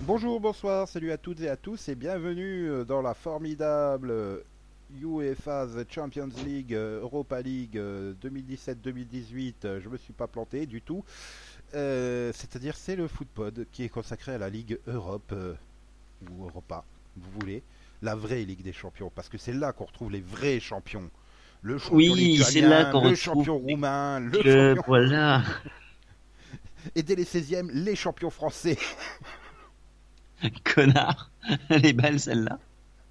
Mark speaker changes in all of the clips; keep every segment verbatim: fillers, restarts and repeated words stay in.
Speaker 1: Bonjour, bonsoir, salut à toutes et à tous et bienvenue dans la formidable UEFA The Champions League, euh, Europa League euh, deux mille dix-sept deux mille dix-huit. euh, Je me suis pas planté du tout. Euh, C'est-à-dire c'est le Footpod qui est consacré à la Ligue Europe euh, ou Europa, vous voulez, la vraie Ligue des Champions, parce que c'est là qu'on retrouve les vrais champions. Le champion
Speaker 2: Oui, c'est là
Speaker 1: lituanien,
Speaker 2: qu'on
Speaker 1: le
Speaker 2: retrouve
Speaker 1: champion
Speaker 2: les
Speaker 1: roumain, le
Speaker 2: clubs,
Speaker 1: champion...
Speaker 2: voilà.
Speaker 1: Et dès les seizièmes, les champions français.
Speaker 2: Connard. Elle est belle celle-là.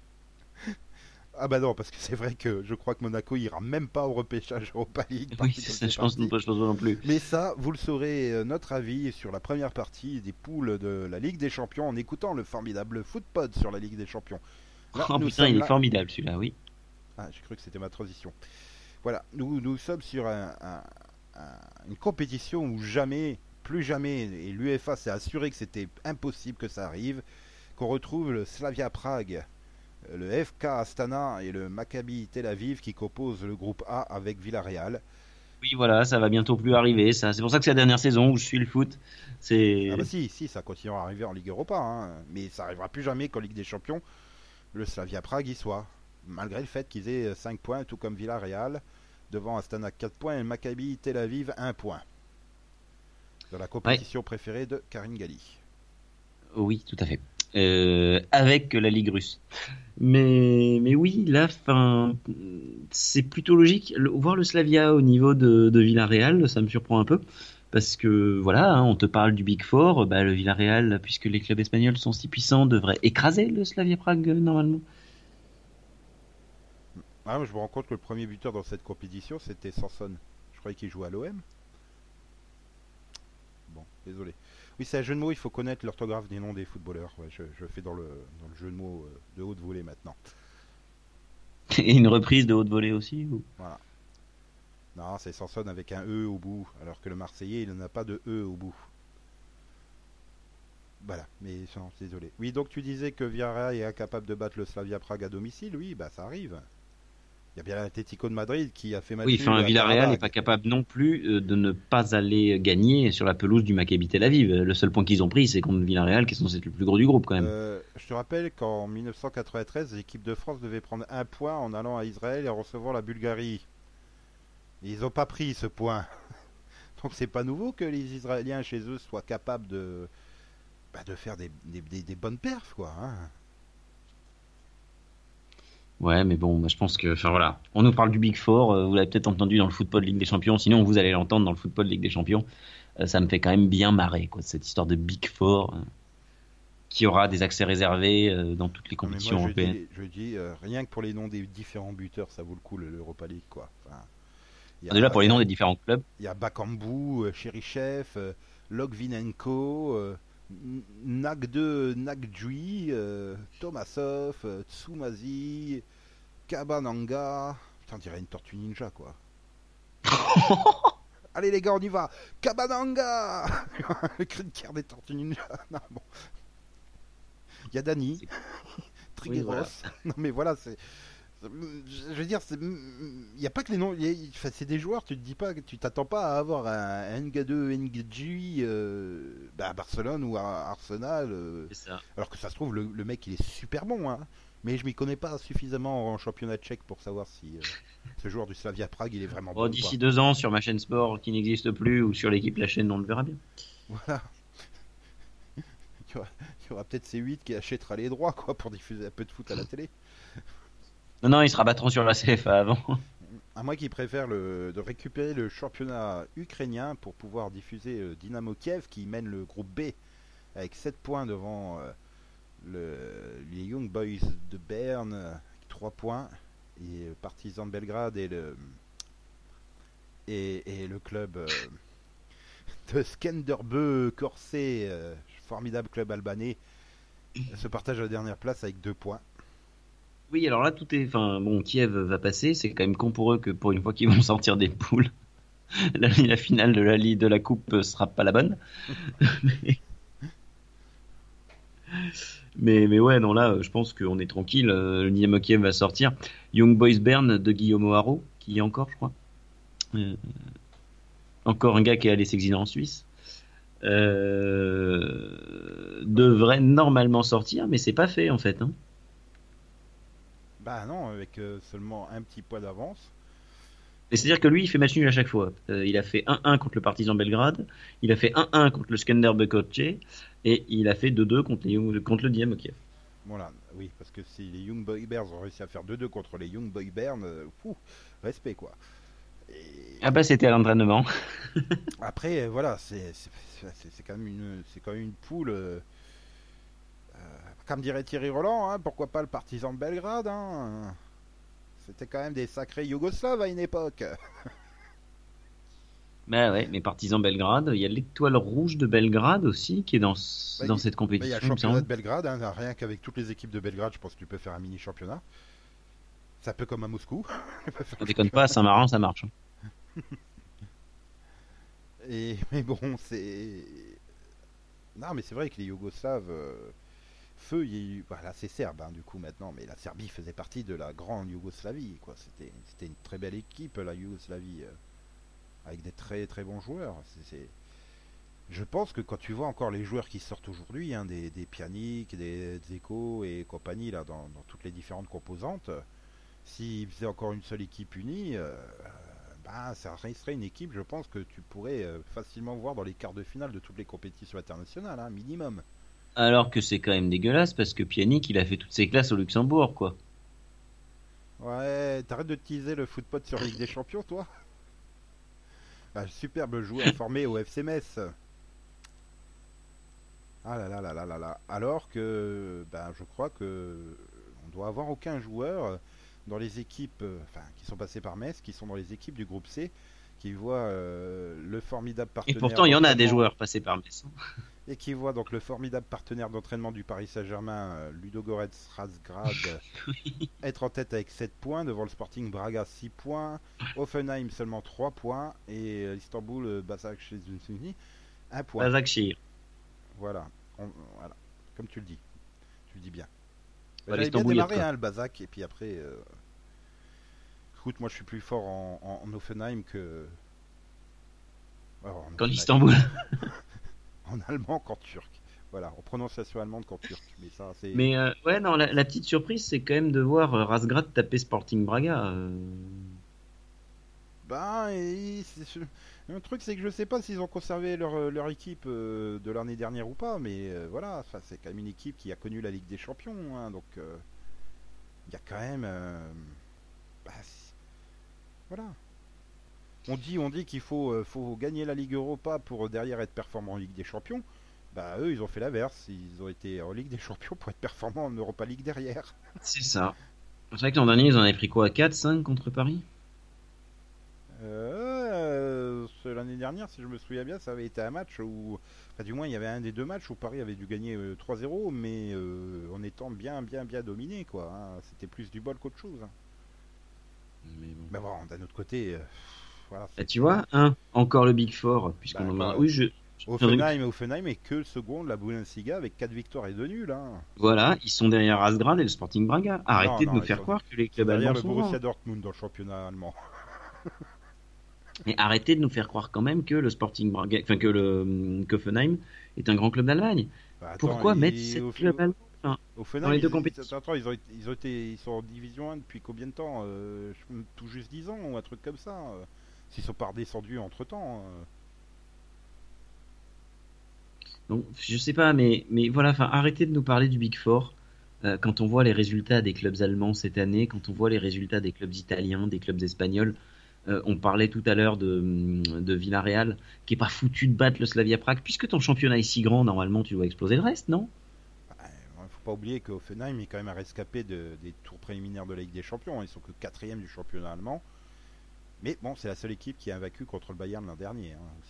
Speaker 1: Ah bah non, parce que c'est vrai que je crois que Monaco ira même pas au repêchage Europa League.
Speaker 2: Oui,
Speaker 1: Parti
Speaker 2: c'est
Speaker 1: comme
Speaker 2: ça,
Speaker 1: c'est
Speaker 2: je pense,
Speaker 1: parti.
Speaker 2: pas, je pense pas non plus.
Speaker 1: Mais ça, vous le saurez, euh, notre avis sur la première partie des poules de la Ligue des Champions en écoutant le formidable Footpod sur la Ligue des Champions. Là,
Speaker 2: Oh
Speaker 1: nous
Speaker 2: putain,
Speaker 1: sommes
Speaker 2: il est
Speaker 1: là.
Speaker 2: formidable celui-là, oui.
Speaker 1: Ah, j'ai cru que c'était ma transition. Voilà, nous, nous sommes sur un- un- un- une compétition où jamais, plus jamais, et l'UEFA s'est assuré que c'était impossible que ça arrive, qu'on retrouve le Slavia Prague, le F K Astana et le Maccabi Tel Aviv qui composent le groupe A avec Villarreal.
Speaker 2: Oui, voilà, ça va bientôt plus arriver. Ça, c'est pour ça que c'est la dernière saison où je suis le foot.
Speaker 1: Ah bah
Speaker 2: C'est
Speaker 1: si, si, ça continuera à arriver en Ligue Europa, hein, mais ça arrivera plus jamais qu'en Ligue des Champions, le Slavia Prague y soit. Malgré le fait qu'ils aient cinq points, tout comme Villarreal, devant Astana quatre points et le Maccabi Tel Aviv un point. Dans la
Speaker 2: ouais,
Speaker 1: compétition préférée de Karine Galli.
Speaker 2: oui, tout à fait. Euh, avec la Ligue russe. Mais, mais oui, là, fin, c'est plutôt logique. Le- voir le Slavia au niveau de, de Villarreal, ça me surprend un peu. Parce que voilà, hein, on te parle du Big Four, bah, le Villarreal, puisque les clubs espagnols sont si puissants, devrait écraser le Slavia Prague euh, normalement.
Speaker 1: Ah, je me rends compte que le premier buteur dans cette compétition, c'était Sanson. Je croyais qu'il jouait à l'O M. Bon, désolé. Oui, c'est un jeu de mots, il faut connaître l'orthographe des noms des footballeurs. Ouais, je, je fais dans le, dans le jeu de mots euh, de haute volée maintenant.
Speaker 2: Et une reprise de haute volée aussi ou...
Speaker 1: Voilà. Non, c'est Sanson avec un E au bout, alors que le Marseillais, il n'a pas de E au bout. Voilà, mais non, désolé. Oui, donc tu disais que Villarreal est incapable de battre le Slavia Prague à domicile. Oui, bah ça arrive. Il y a bien l'Atlético de Madrid qui a fait match
Speaker 2: Oui,
Speaker 1: nul
Speaker 2: enfin,
Speaker 1: à
Speaker 2: Villarreal n'est pas
Speaker 1: Karabag.
Speaker 2: capable non plus euh, de ne pas aller gagner sur la pelouse du Maccabi Tel Aviv. Le seul point qu'ils ont pris, c'est contre Villarreal, qui est censé être le plus gros du groupe quand même.
Speaker 1: Euh, je te rappelle qu'en mille neuf cent quatre-vingt-treize, l'équipe de France devait prendre un point en allant à Israël et en recevant la Bulgarie. Et ils n'ont pas pris ce point. Donc c'est pas nouveau que les Israéliens chez eux soient capables de, bah, de faire des, des, des- des bonnes perfs, quoi. Hein.
Speaker 2: Ouais, mais bon, bah, je pense que, enfin voilà, on nous parle du Big Four, euh, vous l'avez peut-être entendu dans le football Ligue des Champions, sinon vous allez l'entendre dans le football Ligue des Champions. Euh, ça me fait quand même bien marrer, quoi, cette histoire de Big Four, euh, qui aura des accès réservés euh, dans toutes les
Speaker 1: Non, mais
Speaker 2: compétitions
Speaker 1: moi je
Speaker 2: européennes.
Speaker 1: dis, je dis euh, rien que pour les noms des différents buteurs, ça vaut le coup le- l'Europa League, quoi. Enfin, il y
Speaker 2: Déjà
Speaker 1: a,
Speaker 2: pour
Speaker 1: il y
Speaker 2: les noms
Speaker 1: a,
Speaker 2: des différents clubs.
Speaker 1: il y a Bakambu, euh, Cherichev, euh, Logvinenko, euh, N- Nagde Nagjui, euh, Tomasov, euh, Tsumazi, Kabananga. Putain, on dirait une tortue ninja, quoi. Allez les gars, on y va. Kabananga. Le cri de guerre des tortues ninja. Non, bon. Il y a Dani,
Speaker 2: Oui,
Speaker 1: Trigueros.
Speaker 2: voilà.
Speaker 1: Non mais voilà, c'est... Je veux dire, c'est- il n'y a pas que les noms. il y a- enfin, c'est des joueurs, tu te dis pas, tu t'attends pas à avoir un N G deux, N G G euh, bah, à Barcelone ou à Arsenal. euh,
Speaker 2: C'est ça.
Speaker 1: alors que ça se trouve, le, le mec il est super bon, hein. Mais je m'y connais pas suffisamment en championnat tchèque pour savoir si euh, ce joueur du Slavia Prague il est vraiment
Speaker 2: Oh,
Speaker 1: bon ou pas.
Speaker 2: d'ici deux ans, sur ma chaîne sport qui n'existe plus, ou sur l'équipe La Chaîne, on le verra bien.
Speaker 1: Voilà. Il y aura, il y aura peut-être C huit qui achètera les droits, quoi, pour diffuser un peu de foot à la télé.
Speaker 2: Non, non, ils se rabattront sur la C F A avant.
Speaker 1: À moi qui préfère le, de récupérer le championnat ukrainien pour pouvoir diffuser euh, Dynamo Kiev qui mène le groupe B avec sept points devant euh, le, les Young Boys de Berne, euh, trois points, et euh, Partizan de Belgrade et le, et, et le club euh, de Skenderbeu Corsé, euh, formidable club albanais, se partagent la dernière place avec deux points.
Speaker 2: Oui, alors là, tout est. Enfin, bon, Kiev va passer. C'est quand même con pour eux que pour une fois qu'ils vont sortir des poules, la, la finale de la Ligue de la Coupe euh, sera pas la bonne. mais, mais, mais ouais, non, là, euh, je pense qu'on est tranquille. Euh, Le Dynamo Kiev va sortir. Young Boys Bern de Guillaume Haro, qui y est encore, je crois. Euh, encore un gars qui est allé s'exiler en Suisse. euh, devrait normalement sortir, mais c'est pas fait en fait. Hein.
Speaker 1: Bah non, avec euh, seulement un petit point d'avance.
Speaker 2: Et c'est-à-dire que lui, il fait match nul à chaque fois. Euh, il a fait un un contre le Partizan Belgrade, il a fait un un contre le Skender Bekotche, et il a fait deux deux contre, les- contre le Dynamo Kiev.
Speaker 1: Voilà, oui, parce que si les Young Boy Bears ont réussi à faire deux deux contre les Young Boy Bears, euh, fou, respect quoi.
Speaker 2: Ah
Speaker 1: Et
Speaker 2: bah c'était à l'entraînement.
Speaker 1: après, euh, voilà, c'est c'est- c'est- c'est quand même une, c'est quand même une poule. euh, comme dirait Thierry Roland, hein, pourquoi pas le Partizan de Belgrade, hein. C'était quand même des sacrés Yougoslaves à une époque.
Speaker 2: Bah ouais, mais Partizan Belgrade, il y a l'étoile rouge de Belgrade aussi qui est dans,
Speaker 1: Bah,
Speaker 2: dans
Speaker 1: il
Speaker 2: cette
Speaker 1: bah, y a le
Speaker 2: compétition, il me
Speaker 1: championnat
Speaker 2: semble.
Speaker 1: de Belgrade, hein, rien qu'avec toutes les équipes de Belgrade, je pense que tu peux faire un mini championnat. C'est un peu comme à Moscou. Tu peux faire
Speaker 2: On
Speaker 1: un
Speaker 2: déconne pas, à
Speaker 1: championnat.
Speaker 2: Saint-Marin, ça marche. Hein.
Speaker 1: Et, mais bon, c'est. Non, mais c'est vrai que les Yougoslaves. euh, Feu, il y a eu. Voilà, c'est serbe, hein, du coup, maintenant, mais la Serbie faisait partie de la grande Yougoslavie, quoi. C'était c'était une très belle équipe, la Yougoslavie, euh, avec des très très bons joueurs. C'est, c'est- Je pense que quand tu vois encore les joueurs qui sortent aujourd'hui, hein, des, des Pjanic, des Dzeko et compagnie, là, dans, dans toutes les différentes composantes, euh, s'ils faisaient encore une seule équipe unie, euh, bah, ça resterait une équipe, je pense, que tu pourrais euh, facilement voir dans les quarts de finale de toutes les compétitions internationales, hein, minimum.
Speaker 2: Alors que c'est quand même dégueulasse parce que Pjanic, il a fait toutes ses classes au Luxembourg, quoi.
Speaker 1: Ouais, t'arrêtes de teaser le footpot sur Ligue des Champions, toi. Ah, superbe joueur formé au F C Metz. Ah là là là là là là. Alors que, ben, je crois que on doit avoir aucun joueur dans les équipes, euh, enfin, qui sont passés par Metz, qui sont dans les équipes du groupe C, qui voit euh, le formidable
Speaker 2: Et
Speaker 1: partenaire
Speaker 2: pourtant, il y en a des
Speaker 1: d'entraînement
Speaker 2: joueurs passés par Metz. Hein.
Speaker 1: et qui voit donc le formidable partenaire d'entraînement du Paris Saint-Germain, euh, Ludogorets Razgrad, être en tête avec sept points devant le Sporting Braga six points, Offenheim seulement trois points et euh, Istanbul euh, Başakşehir un point.
Speaker 2: Başakşehir.
Speaker 1: Voilà. On- voilà, comme tu le dis, tu le dis bien.
Speaker 2: Bah,
Speaker 1: J'avais bien
Speaker 2: l'Istanbul, il y a de
Speaker 1: démarré
Speaker 2: quoi.
Speaker 1: hein, le Bazak et puis après, euh, écoute, moi je suis plus fort en, en, en Offenheim que alors, en,
Speaker 2: Qu'en
Speaker 1: Offenheim,
Speaker 2: Istanbul.
Speaker 1: en allemand qu'en turc. Voilà, en prononciation allemande qu'en turc. Mais ça, c'est.
Speaker 2: Mais euh, ouais, non, la, la petite surprise, c'est quand même de voir euh, Razgrad taper Sporting Braga. euh.
Speaker 1: Ben, et c'est- le truc c'est que je sais pas s'ils ont conservé leur, leur équipe euh, de l'année dernière ou pas, mais euh, voilà, enfin, c'est quand même une équipe qui a connu la Ligue des Champions, hein, donc euh, il y a quand même. euh, bah, c'est- voilà. On dit, on dit qu'il faut, euh, faut gagner la Ligue Europa pour euh, derrière être performant en Ligue des Champions. Bah eux, ils ont fait l'inverse. Ils ont été en Ligue des Champions pour être performants en Europa League derrière.
Speaker 2: C'est ça. C'est vrai que l'an dernier, ils en avaient pris quoi? Quatre, cinq contre Paris?
Speaker 1: Euh, euh, L'année dernière, si je me souviens bien, ça avait été un match où, enfin, du moins, il y avait un des deux matchs où Paris avait dû gagner euh, trois zéro, mais euh, en étant bien, bien, bien dominé, quoi. Hein. C'était plus du bol qu'autre chose. Hein.
Speaker 2: Mais bon.
Speaker 1: Mais bon, d'un autre côté, euh, voilà,
Speaker 2: Bah,
Speaker 1: c'est
Speaker 2: tu vois, un, encore le Big Four,
Speaker 1: bah,
Speaker 2: puisqu'on en a.
Speaker 1: quoi,
Speaker 2: Oui, je.
Speaker 1: Offenheim et Offenheim est que le second de la Bundesliga avec quatre victoires et deux nuls. Hein.
Speaker 2: Voilà, ils sont derrière Razgrad et le Sporting Braga.
Speaker 1: Non,
Speaker 2: Arrêtez de
Speaker 1: non,
Speaker 2: nous
Speaker 1: ils
Speaker 2: faire
Speaker 1: sont,
Speaker 2: croire que les
Speaker 1: ils sont
Speaker 2: clubs
Speaker 1: derrière
Speaker 2: allemands
Speaker 1: le
Speaker 2: sont
Speaker 1: Borussia
Speaker 2: grands.
Speaker 1: Dortmund dans le championnat allemand.
Speaker 2: Et arrêtez de nous faire croire quand même que le Sporting Braga, enfin que le qu'Offenheim est un grand club d'Allemagne.
Speaker 1: Bah, attends,
Speaker 2: Pourquoi mettre
Speaker 1: ils,
Speaker 2: sept
Speaker 1: au,
Speaker 2: clubs allemands enfin, dans
Speaker 1: Offenheim,
Speaker 2: les deux
Speaker 1: ils,
Speaker 2: compétitions?
Speaker 1: attends, ils, ont, ils, ont été, ils sont en Division un depuis combien de temps euh, tout juste dix ans ou un truc comme ça. euh, S'ils sont pas redescendus entre temps.
Speaker 2: Donc, je sais pas, mais, mais voilà, enfin, arrêtez de nous parler du Big Four. Euh, quand on voit les résultats des clubs allemands cette année, quand on voit les résultats des clubs italiens, des clubs espagnols, euh, on parlait tout à l'heure de, de Villarreal, qui est pas foutu de battre le Slavia Prague, puisque ton championnat est si grand, normalement tu dois exploser le reste, non?
Speaker 1: Il ne faut pas oublier qu'Offenheim est quand même un rescapé de, des tours préliminaires de la Ligue des Champions. Ils sont que quatrième du championnat allemand. Mais bon, c'est la seule équipe qui a vaincu contre le Bayern l'an dernier hein, aussi.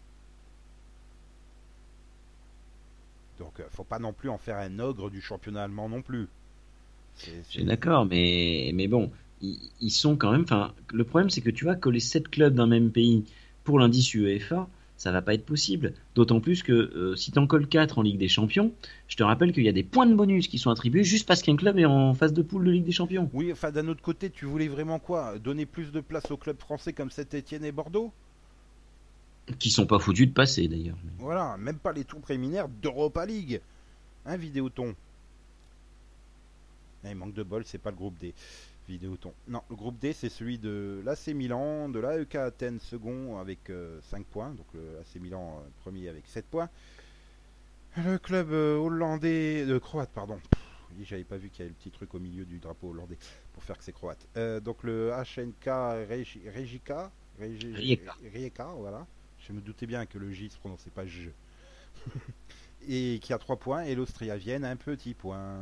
Speaker 1: Donc, euh, faut pas non plus en faire un ogre du championnat allemand non plus. C'est,
Speaker 2: Je suis
Speaker 1: c'est...
Speaker 2: d'accord, mais, mais bon, ils, ils sont quand même. Enfin, le problème, c'est que tu vois, coller sept clubs d'un même pays pour l'indice UEFA, ça va pas être possible. D'autant plus que euh, si tu en colles quatre en Ligue des Champions, je te rappelle qu'il y a des points de bonus qui sont attribués juste parce qu'un club est en phase de poule de Ligue des Champions.
Speaker 1: Oui, enfin d'un autre côté, tu voulais vraiment quoi? Donner plus de place aux clubs français comme Saint-Étienne et Bordeaux?
Speaker 2: Qui sont pas foutus de passer d'ailleurs.
Speaker 1: Voilà, même pas les tours préliminaires d'Europa League. Un Vidéoton. Ah, il manque de bol, c'est pas le groupe D. Vidéoton. Non, le groupe D, c'est celui de l'A C Milan, de l'A E K Athènes second avec euh, cinq points. Donc le A C Milan euh, premier avec sept points. Le club euh, hollandais, de euh, croate, pardon. Pff, j'avais pas vu qu'il y avait le petit truc au milieu du drapeau hollandais pour faire que c'est croate. Euh, donc le H N K Rijeka.
Speaker 2: Rijeka.
Speaker 1: Rijeka, voilà. Je me doutais bien que le J se prononçait pas J. Et qui a trois points. Et l'Austria Vienne, un petit point.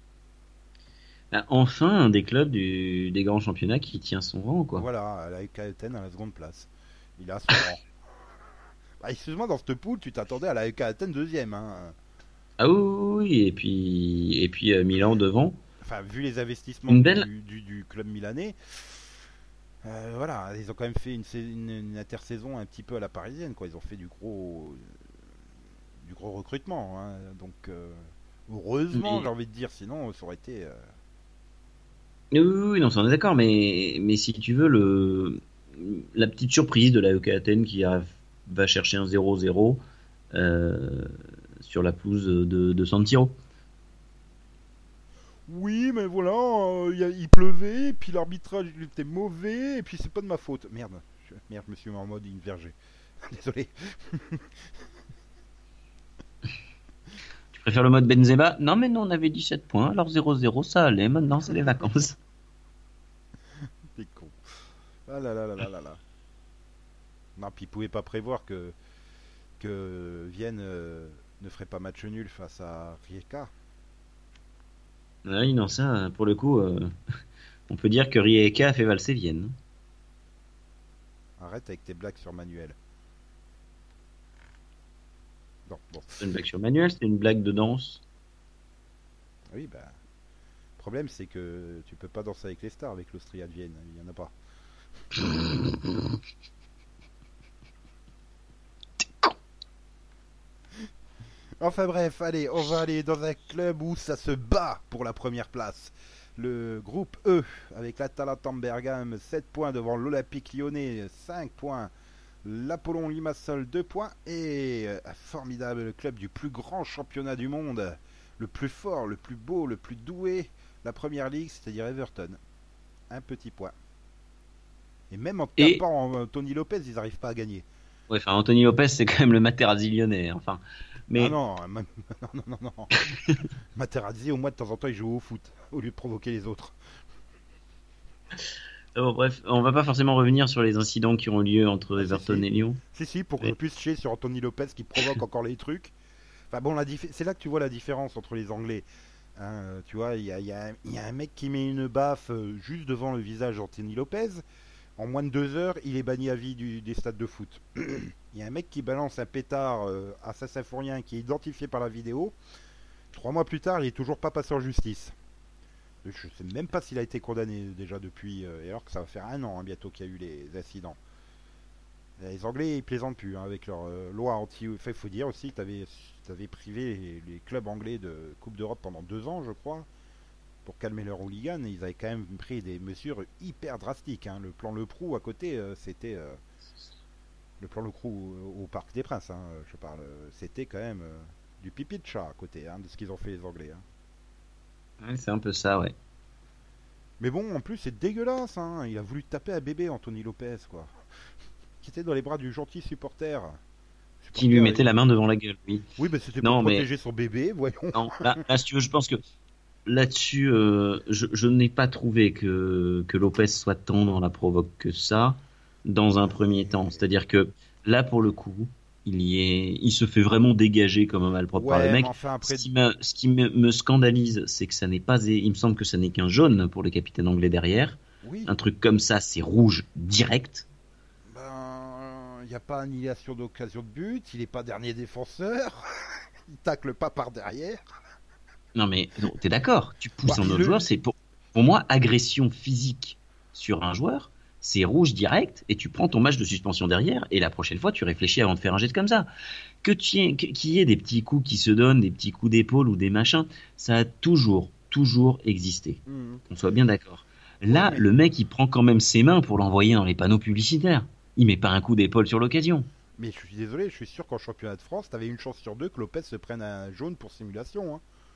Speaker 2: Enfin, un des clubs du, des grands championnats qui tient son rang, quoi.
Speaker 1: Voilà, l'A E K Athènes à la seconde place. Il a son rang. Bah, excuse-moi, dans cette poule, tu t'attendais à l'A E K Athènes deuxième. Hein.
Speaker 2: Ah oui, oui, et puis, et puis euh, Milan devant.
Speaker 1: Enfin, vu les investissements
Speaker 2: belle...
Speaker 1: du, du, du club milanais, euh, voilà, ils ont quand même fait une, une, une intersaison un petit peu à la parisienne, quoi. Ils ont fait du gros, du gros recrutement. Hein. Donc, euh, heureusement, mais... j'ai envie de dire, sinon, ça aurait été. Euh...
Speaker 2: Oui, oui, non, on est d'accord, mais, mais si tu veux, le, la petite surprise de l'A E K Athènes qui a, va chercher un zéro zéro euh, sur la pelouse de, de San Siro.
Speaker 1: Oui, mais voilà, euh, y a, il pleuvait, et puis l'arbitrage était mauvais, et puis c'est pas de ma faute. Merde, je, merde, je me suis mis en mode invergé. Désolé.
Speaker 2: Tu préfères le mode Benzema? Non, mais non, on avait dix-sept points, alors zéro zéro, ça allait, maintenant c'est les vacances.
Speaker 1: T'es con. Ah là là là là là là. Non, puis il pouvait pas prévoir que, que Vienne euh, ne ferait pas match nul face à Rijeka.
Speaker 2: Oui, non, ça, pour le coup, euh, on peut dire que Rijeka a fait valser Vienne.
Speaker 1: Arrête avec tes blagues sur Manuel. Non, bon.
Speaker 2: C'est une blague sur Manuel, c'est une blague de danse.
Speaker 1: Oui, bah. Le problème, c'est que tu peux pas danser avec les stars avec l'Austria de Vienne. Il y en a pas. Enfin bref, allez, on va aller dans un club où ça se bat pour la première place. Le groupe E, avec l'Atalanta Bergame, sept points devant l'Olympique Lyonnais, cinq points. L'Apollon Limassol, deux points. Et un formidable club du plus grand championnat du monde. Le plus fort, le plus beau, le plus doué. La première ligue, c'est-à-dire Everton. Un petit point. Et même en
Speaker 2: Et...
Speaker 1: tapant en Tony Lopez, ils n'arrivent pas à gagner.
Speaker 2: Ouais, enfin, Anthony Lopez, c'est quand même le Materazzi lyonnais. Enfin... Mais...
Speaker 1: Ah non, non, non, non, non. Materazzi, au moins de temps en temps, il joue au foot au lieu de provoquer les autres.
Speaker 2: Oh, bref, on va pas forcément revenir sur les incidents qui ont eu lieu entre ah, Everton
Speaker 1: si, si.
Speaker 2: et Lyon.
Speaker 1: Si, si, pour qu'on puisse chier sur Anthony Lopez qui provoque encore les trucs. Enfin bon, la dif... c'est là que tu vois la différence entre les Anglais. Hein, tu vois, il y, y, y a un mec qui met une baffe juste devant le visage d'Anthony Lopez. En moins de deux heures, il est banni à vie du, des stades de foot. Il y a un mec qui balance un pétard euh, à Saint-Symphorien qui est identifié par la vidéo. Trois mois plus tard, il est toujours pas passé en justice. Je sais même pas s'il a été condamné déjà depuis, euh, alors que ça va faire un an hein, bientôt qu'il y a eu les incidents. Les Anglais, ils plaisantent plus hein, avec leur euh, loi anti... Enfin, il faut dire aussi que tu avais, avais privé les, les clubs anglais de Coupe d'Europe pendant deux ans, je crois. Pour calmer leurs hooligans, ils avaient quand même pris des mesures hyper drastiques. Hein. Le plan Le Prou à côté, euh, c'était euh, le plan Le Prou au, au Parc des Princes. Hein, je parle, c'était quand même euh, du pipi de chat à côté hein, de ce qu'ils ont fait les Anglais. Hein.
Speaker 2: Ouais, c'est un peu ça, ouais.
Speaker 1: Mais bon, en plus, c'est dégueulasse. Hein. Il a voulu taper un bébé, Anthony Lopez, quoi, qui était dans les bras du gentil supporter. supporter
Speaker 2: qui lui mettait et... la main devant la gueule, oui.
Speaker 1: Oui, mais c'était pour non, protéger mais... son bébé, voyons.
Speaker 2: Non, là, là, si tu veux, je pense que. Là-dessus, euh, je, je n'ai pas trouvé que, que Lopez soit tant dans la provoque que ça, dans un premier temps. C'est-à-dire que là, pour le coup, il y est, il se fait vraiment dégager comme un malpropre
Speaker 1: ouais,
Speaker 2: par le mec.
Speaker 1: Enfin, après...
Speaker 2: Ce qui, me, ce qui me, me scandalise, c'est que ça n'est pas, il me semble que ça n'est qu'un jaune pour le capitaine anglais derrière.
Speaker 1: Oui.
Speaker 2: Un truc comme ça, c'est rouge direct.
Speaker 1: Ben, il n'y a pas annihilation d'occasion de but, il n'est pas dernier défenseur, il tacle pas par derrière.
Speaker 2: Non mais non, t'es d'accord, tu pousses bah, un autre le... joueur, c'est pour, pour moi agression physique sur un joueur, c'est rouge direct et tu prends ton match de suspension derrière et la prochaine fois tu réfléchis avant de faire un geste comme ça. Que tu aies, qu'il y ait des petits coups qui se donnent, des petits coups d'épaule ou des machins, ça a toujours, toujours existé. Mmh. Qu'on soit bien d'accord. Là, ouais, mais... le mec il prend quand même ses mains pour l'envoyer dans les panneaux publicitaires. Il met pas un coup d'épaule sur l'occasion.
Speaker 1: Mais je suis désolé, je suis sûr qu'en championnat de France, t'avais une chance sur deux que Lopez se prenne un jaune pour simulation. Hein.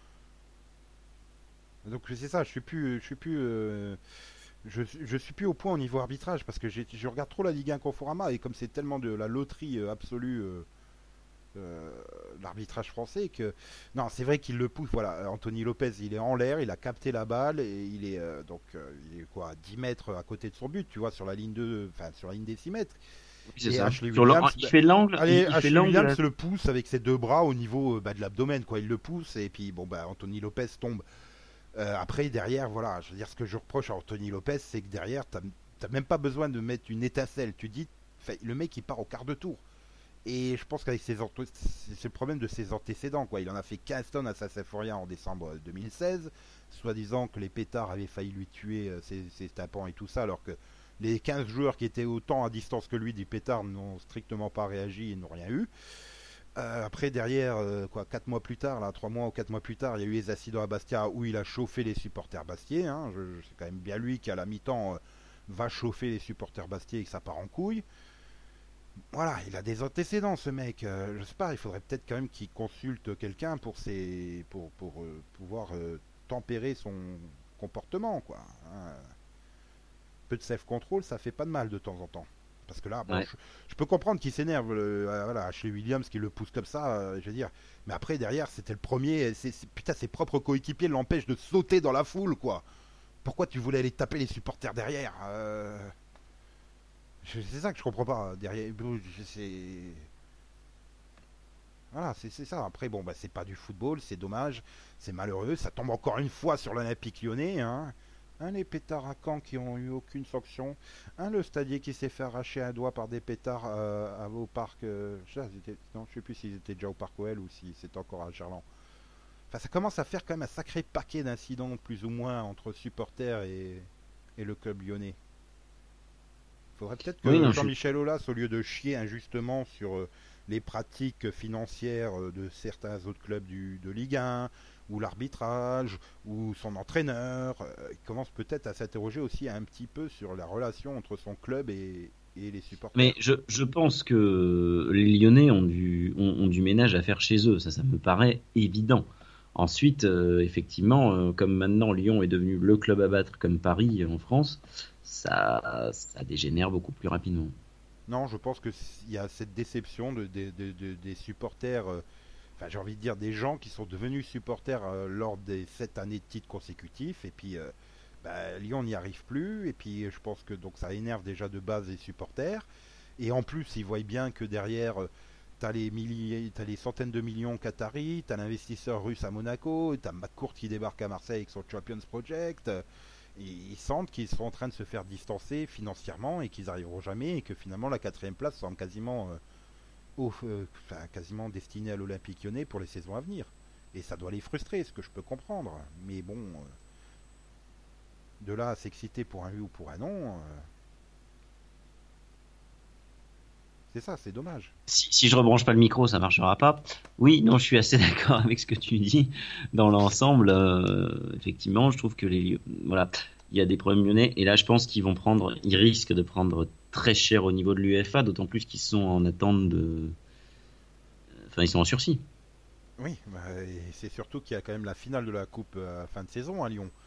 Speaker 1: Donc c'est ça, je suis plus, je suis plus, euh, je, je suis plus au point au niveau arbitrage parce que j'ai- je regarde trop la Ligue un Conforama et comme c'est tellement de la loterie euh, absolue. Euh, euh, l'arbitrage français que non c'est vrai qu'il le pousse voilà Anthony Lopez il est en l'air il a capté la balle et il est euh, donc euh, il est quoi dix mètres à côté de son but tu vois sur la ligne de enfin sur la ligne des six mètres
Speaker 2: Oui, c'est
Speaker 1: et
Speaker 2: ça.
Speaker 1: Ashley
Speaker 2: Sur l'an-
Speaker 1: Williams
Speaker 2: il
Speaker 1: bah,
Speaker 2: fait l'angle, il,
Speaker 1: allez
Speaker 2: il fait
Speaker 1: Ashley
Speaker 2: l'angle.
Speaker 1: Williams le pousse avec ses deux bras au niveau euh, bah, de l'abdomen quoi il le pousse et puis bon bah Anthony Lopez tombe. Euh, après derrière voilà je veux dire ce que je reproche à Anthony Lopez c'est que derrière t'as t'as même pas besoin de mettre une étincelle tu dis le mec il part au quart de tour. Et je pense qu'avec ses anto- c'est le problème de ses antécédents quoi. Il en a fait quinze tonnes à Sassafouria en décembre deux mille seize, soi-disant que les pétards avaient failli lui tuer euh, ses, ses tapants et tout ça, alors que les quinze joueurs qui étaient autant à distance que lui du pétard n'ont strictement pas réagi et n'ont rien eu. Euh, après derrière, euh, quoi, quatre mois plus tard, là, trois mois ou quatre mois plus tard, il y a eu les accidents à Bastia où il a chauffé les supporters bastiais. Hein. Je, je, c'est quand même bien lui qui à la mi-temps euh, va chauffer les supporters bastiais et que ça part en couille. Voilà, il a des antécédents ce mec. Euh, je sais pas, il faudrait peut-être quand même qu'il consulte quelqu'un pour ses, pour, pour euh, pouvoir euh, tempérer son comportement, quoi. Hein. Peu de self-control, ça fait pas de mal de temps en temps. Parce que là, bon,
Speaker 2: Ouais.
Speaker 1: je, je peux comprendre qu'il s'énerve, le, euh, voilà, chez Williams qui le pousse comme ça, euh, je veux dire. Mais après, derrière, c'était le premier. C'est, c'est- putain, ses propres coéquipiers l'empêchent de sauter dans la foule, quoi. Pourquoi tu voulais aller taper les supporters derrière euh, je- C'est ça que je comprends pas. Derrière, je- c'est. Voilà, c'est c'est ça. Après, bon, bah, c'est pas du football, c'est dommage, c'est malheureux. Ça tombe encore une fois sur l'Olympique lyonnais. Hein. Hein, les pétards à Caen qui ont eu aucune sanction. Hein, le stadier qui s'est fait arracher un doigt par des pétards euh, à- au parc. Euh, je, sais, ils étaient- non, je sais plus s'ils étaient déjà au parc O L ou si c'était encore à Gerland. Enfin, ça commence à faire quand même un sacré paquet d'incidents, plus ou moins, entre supporters et, et le club lyonnais. Faudrait peut-être
Speaker 2: Oui,
Speaker 1: que
Speaker 2: non, je suis.
Speaker 1: Jean-Michel Aulas, au lieu de chier injustement sur euh, les pratiques financières euh, de certains autres clubs du, de Ligue un, ou l'arbitrage, ou son entraîneur, euh, il commence peut-être à s'interroger aussi un petit peu sur la relation entre son club et, et les
Speaker 2: Mais
Speaker 1: supporters.
Speaker 2: je, je pense que les Lyonnais ont du, ont, ont du ménage à faire chez eux. Ça, ça me paraît évident. Ensuite, euh, effectivement, euh, comme maintenant Lyon est devenu le club à battre comme Paris en France, ça, ça dégénère beaucoup plus rapidement.
Speaker 1: Non, je pense qu'il y a cette déception de, de- de- de- des supporters, euh, enfin j'ai envie de dire des gens qui sont devenus supporters euh, lors des sept années de titres consécutifs, et puis euh, bah, Lyon n'y arrive plus, et puis je pense que donc ça énerve déjà de base les supporters, et en plus ils voient bien que derrière euh, t'as les milliers, t'as les centaines de millions qataris, t'as l'investisseur russe à Monaco, t'as McCourt qui débarque à Marseille avec son Champions Project, euh, et ils sentent qu'ils sont en train de se faire distancer financièrement et qu'ils arriveront jamais et que finalement la quatrième place semble quasiment, euh, au- euh, enfin, quasiment destinée à l'Olympique Lyonnais pour les saisons à venir. Et ça doit les frustrer, ce que je peux comprendre. Mais bon, euh, de là à s'exciter pour un oui ou pour un non, euh, c'est ça, c'est dommage.
Speaker 2: Si, si je rebranche pas le micro, ça marchera pas. Oui, non, je suis assez d'accord avec ce que tu dis. Dans l'ensemble, euh, effectivement, je trouve que les, voilà, il y a des problèmes lyonnais. Et là, je pense qu'ils vont prendre, ils risquent de prendre très cher au niveau de l'UEFA, d'autant plus qu'ils sont en attente de, enfin, ils sont en sursis.
Speaker 1: Oui, bah, et c'est surtout qu'il y a quand même la finale de la Coupe euh, à fin de saison à Lyon.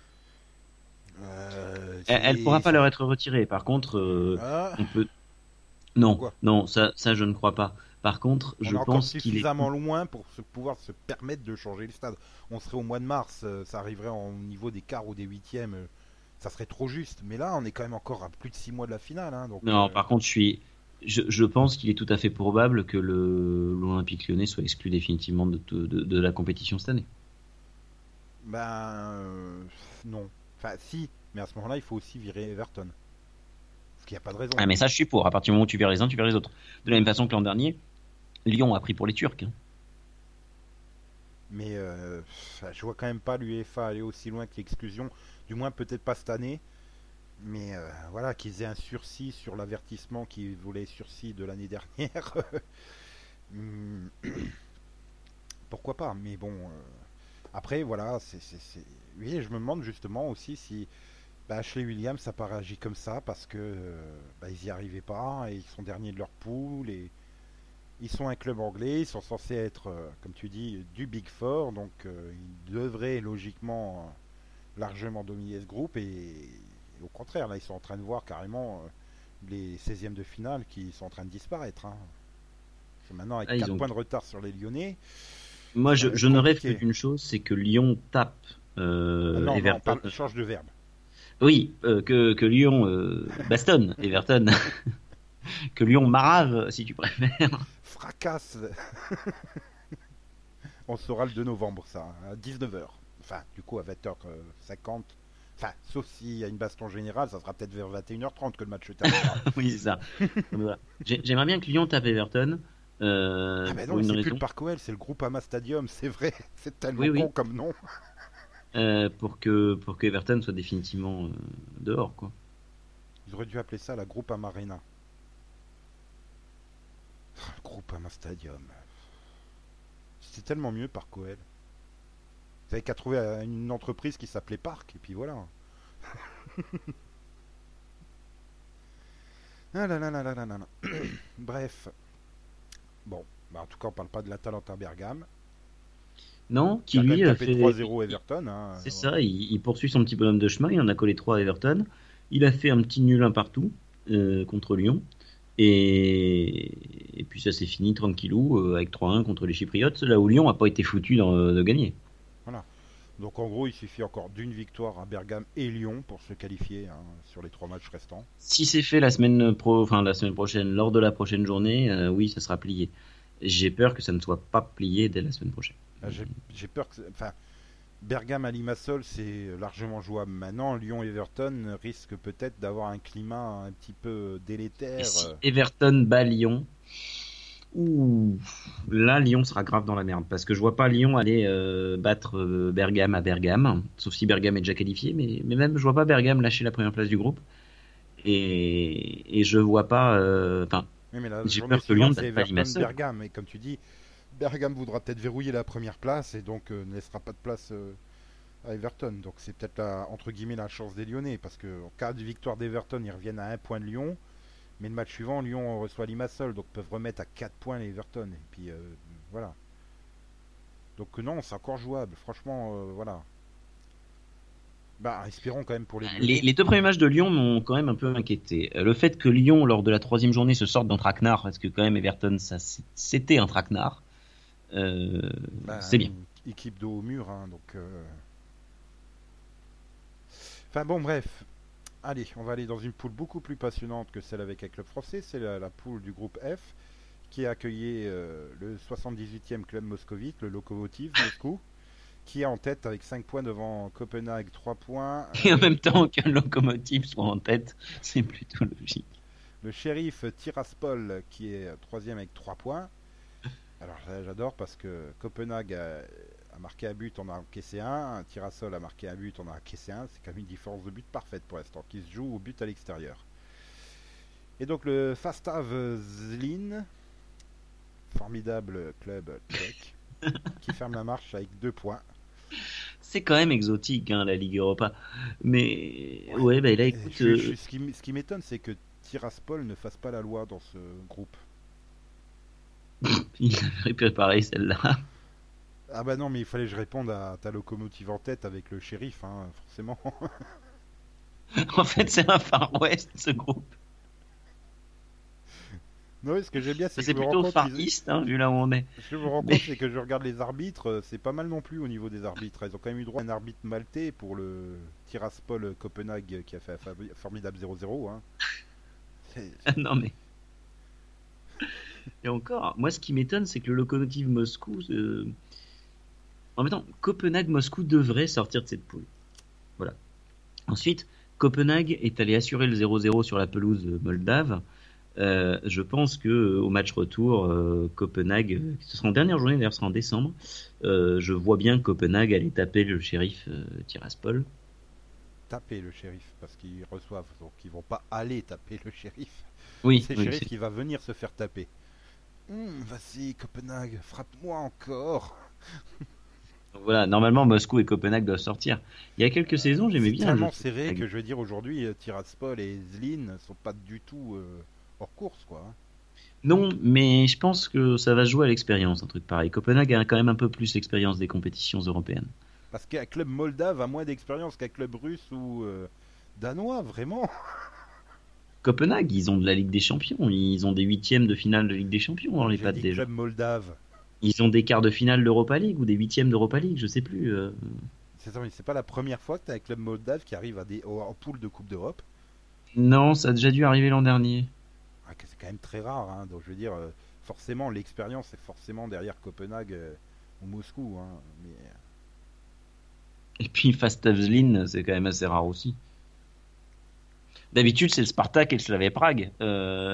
Speaker 1: Euh,
Speaker 2: Elle, elle
Speaker 1: c'est
Speaker 2: pourra pas
Speaker 1: ça.
Speaker 2: leur être retirée. Par contre, euh,
Speaker 1: Ah,
Speaker 2: on peut, non,
Speaker 1: pourquoi
Speaker 2: non, ça, ça, je ne crois pas. Par contre,
Speaker 1: on
Speaker 2: je
Speaker 1: est encore
Speaker 2: pense qu'il est,
Speaker 1: suffisamment loin pour se, pouvoir se permettre de changer le stade. On serait au mois de mars, euh, ça arriverait au niveau des quarts ou des huitièmes, euh, ça serait trop juste. Mais là, on est quand même encore à plus de six mois de la finale, hein, donc
Speaker 2: non,
Speaker 1: euh,
Speaker 2: par contre, je suis, je, je pense qu'il est tout à fait probable que le l'Olympique Lyonnais soit exclu définitivement de, de, de- de la compétition cette année.
Speaker 1: ben euh, non. Enfin, si, mais à ce moment-là, il faut aussi virer Everton, parce qu'il n'y a pas de raison.
Speaker 2: Ah, mais ça, je suis pour. À partir du moment où tu verras les uns, tu verras les autres. De la même façon que l'an dernier, Lyon a pris pour les Turcs, hein.
Speaker 1: Mais euh, enfin, je vois quand même pas l'UEFA aller aussi loin que l'exclusion, du moins peut-être pas cette année. Mais euh, voilà, qu'ils aient un sursis sur l'avertissement qu'ils voulaient sursis de l'année dernière. Hmm, pourquoi pas, mais bon. euh, Après, voilà, c'est, c'est, c'est- oui, je me demande justement aussi si bah, Ashley Williams ça pas réagi comme ça parce que euh, bah, ils y arrivaient pas et ils sont derniers de leur poule et Ils sont un club anglais, ils sont censés être, euh, comme tu dis, du Big Four, donc euh, ils devraient logiquement euh, largement dominer ce groupe. Et, et au contraire, là, ils sont en train de voir carrément euh, les seizièmes de finale qui sont en train de disparaître. Hein. Parce que maintenant, avec
Speaker 2: Ah, ils
Speaker 1: quatre
Speaker 2: ont...
Speaker 1: points de retard sur les Lyonnais,
Speaker 2: Moi,
Speaker 1: ça
Speaker 2: je,
Speaker 1: va être
Speaker 2: je ne rêve que
Speaker 1: compliqué.
Speaker 2: d'une chose, c'est que Lyon tape euh,
Speaker 1: Ah non, non,
Speaker 2: Everton.
Speaker 1: parle, change de verbe.
Speaker 2: Oui, euh, que, que Lyon euh, bastonne Everton. Que Lyon marave, si tu préfères.
Speaker 1: Fracasse. On saura le deux novembre, ça, à dix-neuf heures. Enfin, du coup, à vingt heures cinquante. Enfin, sauf s'il y a une baston générale, ça sera peut-être vers vingt et une heures trente que le match se terminera.
Speaker 2: Oui, c'est ça. Donc, voilà. J'ai- J'aimerais bien que Lyon tape Everton euh,
Speaker 1: Ah ben non,
Speaker 2: pour
Speaker 1: mais
Speaker 2: une
Speaker 1: c'est plus
Speaker 2: raison.
Speaker 1: le Parc O L, c'est le Groupama Stadium, c'est vrai. C'est tellement
Speaker 2: Oui,
Speaker 1: con
Speaker 2: oui.
Speaker 1: comme nom.
Speaker 2: Euh, pour que pour que Everton soit définitivement euh, dehors, quoi.
Speaker 1: Ils auraient dû appeler ça la Groupama Arena. Groupama Stadium. C'était tellement mieux Parc O L. Vous avez qu'à trouver euh, une entreprise qui s'appelait Parc, et puis voilà. Ah là là là là là là là. Bref. Bon, bah en tout cas, on parle pas de l'Atalanta Bergame,
Speaker 2: Non,
Speaker 1: qui
Speaker 2: qui
Speaker 1: a quand même
Speaker 2: lui a
Speaker 1: tapé
Speaker 2: fait.
Speaker 1: trois zéro
Speaker 2: il-
Speaker 1: Everton. Hein.
Speaker 2: C'est
Speaker 1: Voilà.
Speaker 2: ça, il, il poursuit son petit bonhomme de chemin. Il en a collé trois à Everton. Il a fait un petit nul un partout euh, contre Lyon. Et, et puis ça s'est fini tranquillou euh, avec trois un contre les Chypriotes, là où Lyon n'a pas été foutu dans- de gagner.
Speaker 1: Voilà. Donc en gros, il suffit encore d'une victoire à Bergame et Lyon pour se qualifier hein, sur les trois matchs restants.
Speaker 2: Si c'est fait la semaine pro, enfin la semaine prochaine, lors de la prochaine journée, euh, oui, ça sera plié. J'ai peur que ça ne soit pas plié dès la semaine prochaine.
Speaker 1: Là, J'ai j'ai peur que. Enfin, Bergame à Limassol, c'est largement jouable. Maintenant, Lyon-Everton risque peut-être d'avoir un climat un petit peu
Speaker 2: Et
Speaker 1: délétère.
Speaker 2: si
Speaker 1: euh.
Speaker 2: Everton bat Lyon, ouh, là Lyon sera grave dans la merde parce que je vois pas Lyon aller euh, battre euh, Bergame à Bergame, sauf si Bergame est déjà qualifié, mais, mais même je vois pas Bergame lâcher la première place du groupe et, et je vois pas, euh, enfin,
Speaker 1: Oui, mais la
Speaker 2: j'ai
Speaker 1: journée
Speaker 2: peur que Lyon
Speaker 1: suivante,
Speaker 2: ne
Speaker 1: c'est
Speaker 2: batte pas Limassol.
Speaker 1: Everton-Bergame. Et comme tu dis, Bergame voudra peut-être verrouiller la première place et donc euh, ne laissera pas de place euh, à Everton. Donc c'est peut-être la, entre guillemets la chance des Lyonnais parce que en cas de victoire d'Everton, ils reviennent à un point de Lyon. Mais le match suivant, Lyon reçoit Limassol, donc peuvent remettre à quatre points les Everton. Et puis euh, voilà. Donc non, c'est encore jouable. Franchement, euh, voilà. Bah, espérons quand même pour les
Speaker 2: Les,
Speaker 1: Lyonnais.
Speaker 2: les deux premiers matchs de Lyon m'ont quand même un peu inquiété. Euh, Le fait que Lyon, lors de la troisième journée, se sorte d'un traquenard, parce que quand même Everton, ça c'était un traquenard, euh,
Speaker 1: Bah,
Speaker 2: c'est bien.
Speaker 1: une équipe de haut mur, hein, donc. euh, Enfin bon, bref. Allez, on va aller dans une poule beaucoup plus passionnante que celle avec un club français. C'est la, la poule du groupe F qui a accueilli euh, le soixante-dix-huitième club moscovite, le Lokomotiv Moscou, qui est en tête avec cinq points devant Copenhague, trois points.
Speaker 2: Et en
Speaker 1: Euh,
Speaker 2: même temps qu'un locomotive soit en tête, c'est plutôt logique.
Speaker 1: le shérif Tiraspol qui est troisième avec trois points. Alors j'adore parce que Copenhague a, a marqué un but, on a encaissé un. Tiraspol a marqué un but, on a encaissé un. C'est quand même une différence de but parfaite pour l'instant, qui se joue au but à l'extérieur. Et donc le Fastav Zlin, formidable club tchèque, qui ferme la marche avec deux points.
Speaker 2: C'est quand même exotique, hein, la Ligue Europa. Mais
Speaker 1: Ouais.
Speaker 2: ouais, bah là,
Speaker 1: Et
Speaker 2: écoute,
Speaker 1: je- je-
Speaker 2: euh,
Speaker 1: ce qui, ce qui m'étonne, c'est que Tiraspol ne fasse pas la loi dans ce groupe.
Speaker 2: il avait préparé celle-là.
Speaker 1: Ah bah non, mais il fallait que je réponde à ta locomotive en tête avec le shérif, hein, forcément.
Speaker 2: En fait, c'est un Far West, ce groupe.
Speaker 1: Non, oui, ce que j'aime bien, c'est que
Speaker 2: C'est
Speaker 1: je me rends
Speaker 2: plutôt
Speaker 1: compte
Speaker 2: Far
Speaker 1: qu'ils-
Speaker 2: East, hein, vu là où on est.
Speaker 1: ce que je me rends
Speaker 2: Mais
Speaker 1: compte, c'est que je regarde les arbitres, euh, c'est pas mal non plus au niveau des arbitres. Ils ont quand même eu droit à un arbitre maltais pour le Tiraspol Copenhague qui a fait un fa- formidable zéro zéro. Hein. C'est-
Speaker 2: non, mais. Et encore, moi, ce qui m'étonne, c'est que le locomotive Moscou. euh, En même temps, Copenhague-Moscou devrait sortir de cette poule. Voilà. Ensuite, Copenhague est allé assurer le zéro zéro sur la pelouse moldave. Euh, je pense que euh, au match retour, euh, Copenhague, euh, ce sera en dernière journée, d'ailleurs, ce sera en décembre. euh, je vois bien Copenhague aller taper le shérif euh, Tiraspol.
Speaker 1: Taper le shérif, parce qu'ils reçoivent, donc ils vont pas aller taper le shérif.
Speaker 2: Oui,
Speaker 1: C'est le
Speaker 2: oui,
Speaker 1: shérif
Speaker 2: c'est-
Speaker 1: qui va venir se faire taper. Hum, vas-y, Copenhague, frappe-moi encore.
Speaker 2: donc voilà. Normalement, Moscou et Copenhague doivent sortir. Il y a quelques saisons, j'aimais
Speaker 1: C'est
Speaker 2: bien.
Speaker 1: tellement
Speaker 2: le
Speaker 1: serré
Speaker 2: Copenhague.
Speaker 1: que je veux dire aujourd'hui, euh, Tiraspol et Zlin sont pas du tout euh, hors course, quoi.
Speaker 2: Non, mais je pense que ça va se jouer à l'expérience, un truc pareil. Copenhague a quand même un peu plus l'expérience des compétitions européennes.
Speaker 1: Parce qu'un club moldave a moins d'expérience qu'un club russe ou euh, danois, vraiment.
Speaker 2: Copenhague, ils ont de la Ligue des Champions, ils ont des huitièmes de finale de Ligue des Champions
Speaker 1: Non,
Speaker 2: dans
Speaker 1: mais
Speaker 2: les
Speaker 1: j'ai
Speaker 2: pattes
Speaker 1: dit
Speaker 2: déjà.
Speaker 1: club moldave.
Speaker 2: Ils ont des quarts de finale d'Europa League ou des huitièmes d'Europa League, je sais plus. euh.
Speaker 1: C'est ça, mais c'est pas la première fois que t'as un club moldave qui arrive à des, au- en poule de Coupe d'Europe.
Speaker 2: Non, ça a déjà dû arriver l'an dernier.
Speaker 1: Ah, que c'est quand même très rare, hein. Donc je veux dire, euh, forcément, l'expérience est forcément derrière Copenhague euh, ou Moscou, hein. Mais
Speaker 2: Et puis Fastavzlin, c'est quand même assez rare aussi. D'habitude, c'est le Spartak et le Slavia Prague. Euh,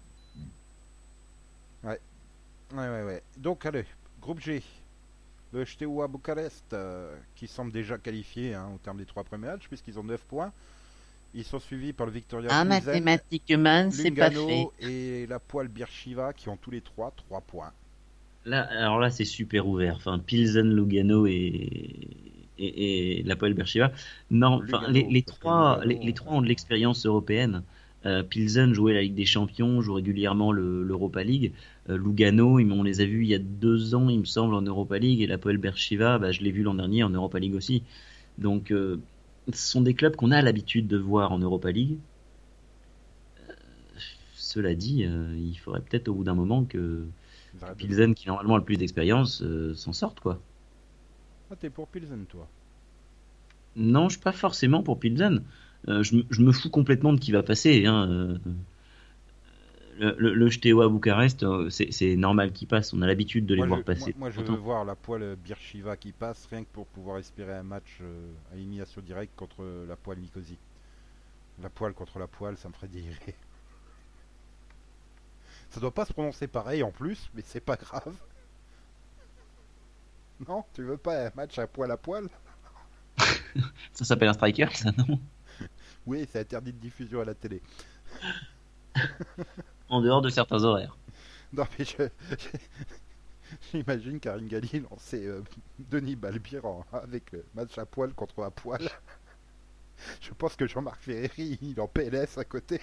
Speaker 1: ouais, ouais, ouais, ouais. Donc allez, groupe G. Le Steaua Bucarest, euh, qui semble déjà qualifié hein, au terme des trois premiers matchs, puisqu'ils ont neuf points. Ils sont suivis par le Victoria
Speaker 3: Ah,
Speaker 1: Pilsen,
Speaker 3: mathématiquement, c'est pas fait.
Speaker 1: Lugano et la Poile Beersheva, qui ont tous les trois trois points.
Speaker 2: Là, alors là, c'est super ouvert. Enfin, Pilsen, Lugano et, et, et la Poel Beersheva. Non, enfin,
Speaker 1: Lugano,
Speaker 2: les, les
Speaker 1: parce que
Speaker 2: trois,
Speaker 1: Lugano,
Speaker 2: les, les trois
Speaker 1: euh,
Speaker 2: ont de l'expérience européenne. Euh, Pilsen jouait la Ligue des Champions, joue régulièrement le- l'Europa League. Euh, Lugano, ils- on les a vus il y a deux ans, il me semble, en Europa League. Et la Poel Beersheva, bah, je l'ai vu l'an dernier en Europa League aussi. Donc, euh, ce sont des clubs qu'on a l'habitude de voir en Europa League. Cela dit, euh, il faudrait peut-être au bout d'un moment que
Speaker 1: ils arrêtent de-
Speaker 2: Pilsen, qui normalement a le plus d'expérience, euh, s'en sorte, quoi.
Speaker 1: Ah, t'es pour Pilsen, toi.
Speaker 2: Non, je suis pas forcément pour Pilsen. Euh, je, me- je me fous complètement de qui va passer. Hein. Euh, Le, le, le Steaua Bucarest, euh, c'est c'est normal qu'il passe. On a l'habitude de les
Speaker 1: Moi,
Speaker 2: voir
Speaker 1: je, moi,
Speaker 2: passer.
Speaker 1: moi, je veux
Speaker 2: Autant-
Speaker 1: voir la Poile Beersheva qui passe, rien que pour pouvoir espérer un match euh, à élimination directe contre la Poile Nicosie. La Poile contre la Poile, ça me ferait délirer. Ça doit pas se prononcer pareil en plus, mais c'est pas grave. Non, tu veux pas un match à poil à poil?
Speaker 2: Ça s'appelle un striker, ça, non?
Speaker 1: Oui, c'est interdit de diffusion à la télé.
Speaker 2: En dehors de certains horaires.
Speaker 1: Non, mais je. J'imagine Karine Galli lancer euh, Denis Balbir en- avec le match à poil contre à poil. Je pense que Jean-Marc Ferreri, il est en P L S à côté.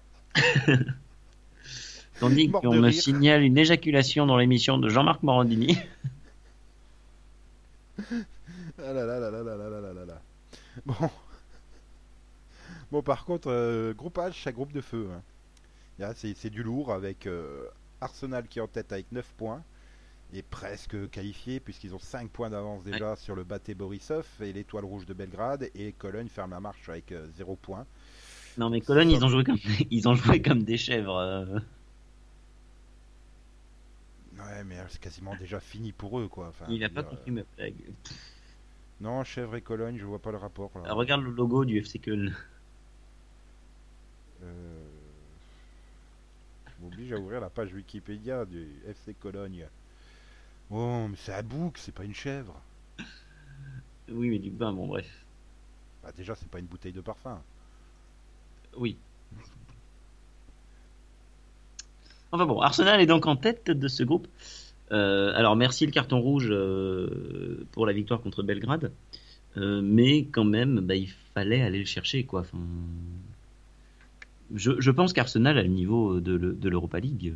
Speaker 2: Tandis
Speaker 1: Mort
Speaker 2: qu'on
Speaker 1: de
Speaker 2: me
Speaker 1: rire.
Speaker 2: signale une éjaculation dans l'émission de Jean-Marc Morandini.
Speaker 1: Ah là là là là là là là là là là. Bon. Bon, par contre, euh, groupe H, c'est un groupe de feu. Hein. Là, c'est c'est du lourd avec euh, Arsenal qui est en tête avec neuf points et presque qualifié puisqu'ils ont cinq points d'avance déjà sur le Bate Borisov et l'Étoile Rouge de Belgrade, et Cologne ferme la marche avec euh, zéro point.
Speaker 2: Non, mais Cologne, ils ont joué comme, ils ont joué comme des chèvres. euh.
Speaker 1: Ouais, mais euh, c'est quasiment déjà fini pour eux, quoi. Enfin,
Speaker 2: Il
Speaker 1: je
Speaker 2: a
Speaker 1: veux
Speaker 2: pas
Speaker 1: dire,
Speaker 2: compris ma blague.
Speaker 1: euh, Non, Chèvre et Cologne, je vois pas le rapport. Là.
Speaker 2: Ah, regarde le logo du F C Köln.
Speaker 1: Euh, Je m'oblige à ouvrir la page Wikipédia du F C Cologne. Oh, mais c'est un bouc, c'est pas une chèvre.
Speaker 2: Oui, mais du bain, bon, bref.
Speaker 1: Bah, déjà, c'est pas une bouteille de parfum.
Speaker 2: Oui. Enfin bon, Arsenal est donc en tête de ce groupe. Euh, alors merci le carton rouge euh, pour la victoire contre Belgrade. Euh, mais quand même, bah, il fallait aller le chercher, quoi. Enfin, je, je pense qu'Arsenal a le niveau de, le- de l'Europa League.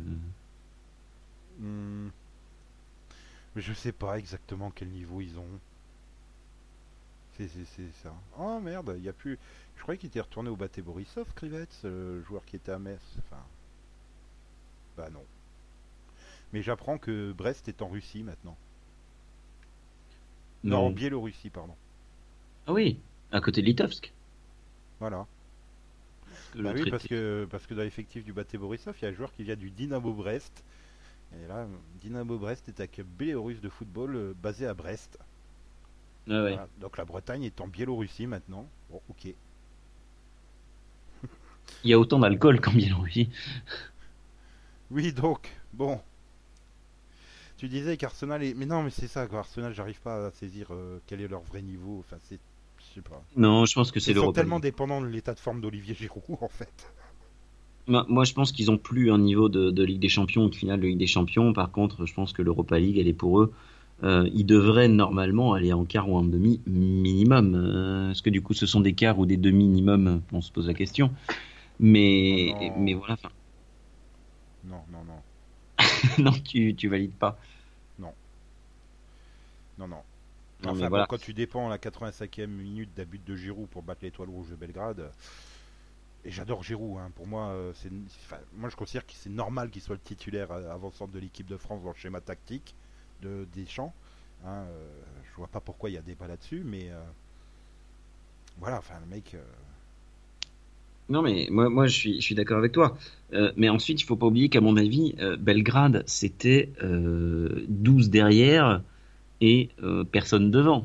Speaker 1: Hmm. Mais je sais pas exactement quel niveau ils ont. C'est c'est- c'est ça. Oh merde, il y a plus. Je croyais qu'il était retourné au Bate Borisov, Krivets, le joueur qui était à Metz. Enfin. Bah non. Mais j'apprends que Brest est en Russie maintenant. Non, en
Speaker 2: Non.
Speaker 1: Biélorussie, pardon.
Speaker 2: Ah oui, à côté de Litovsk.
Speaker 1: Voilà.
Speaker 2: Parce que
Speaker 1: Bah
Speaker 2: le
Speaker 1: oui,
Speaker 2: traité-
Speaker 1: parce que, parce que dans l'effectif du Bate Borisov, il y a un joueur qui vient du Dynamo Brest. Et là, Dynamo Brest est un club biélorusse de football euh, basé à Brest.
Speaker 2: Ah ouais.
Speaker 1: Voilà. Donc la Bretagne est en Biélorussie maintenant. Bon, ok.
Speaker 2: Il y a autant d'alcool qu'en Biélorussie.
Speaker 1: Oui, donc, bon. Tu disais qu'Arsenal est. Mais non, mais c'est ça, quoi. Arsenal, j'arrive pas à saisir euh, quel est leur vrai niveau. Enfin, c'est. Je sais pas.
Speaker 2: Non, je pense que c'est
Speaker 1: Ils sont
Speaker 2: l'Europa
Speaker 1: tellement
Speaker 2: League.
Speaker 1: dépendants de l'état de forme d'Olivier Giroud, en fait.
Speaker 2: Moi, moi, je pense qu'ils ont plus un niveau de, de Ligue des Champions ou de finale de Ligue des Champions. Par contre, je pense que l'Europa League, elle est pour eux. Euh, ils devraient normalement aller en quart ou en demi minimum. Euh, Est-ce que du coup, ce sont des quarts ou des demi minimum? On se pose la question. Mais,
Speaker 1: Oh non.
Speaker 2: mais voilà. Enfin,
Speaker 1: Non, non, non,
Speaker 2: Non, tu, tu valides pas.
Speaker 1: non, non, non.
Speaker 2: Non, mais
Speaker 1: Enfin bon,
Speaker 2: voilà.
Speaker 1: quand tu dépends à la quatre-vingt-cinquième minute d'un but de Giroud pour battre l'Étoile Rouge de Belgrade, et j'adore Giroud, hein, pour moi, euh, c'est, enfin, moi je considère que c'est normal qu'il soit le titulaire euh, avant-centre de l'équipe de France dans le schéma tactique de Deschamps. Hein, euh, je vois pas pourquoi il y a débat là-dessus, mais euh, voilà, enfin le mec. euh,
Speaker 2: Non, mais moi, moi je suis, je suis d'accord avec toi. Euh, mais ensuite, il faut pas oublier qu'à mon avis, euh, Belgrade, c'était euh, douze derrière et euh, personne devant.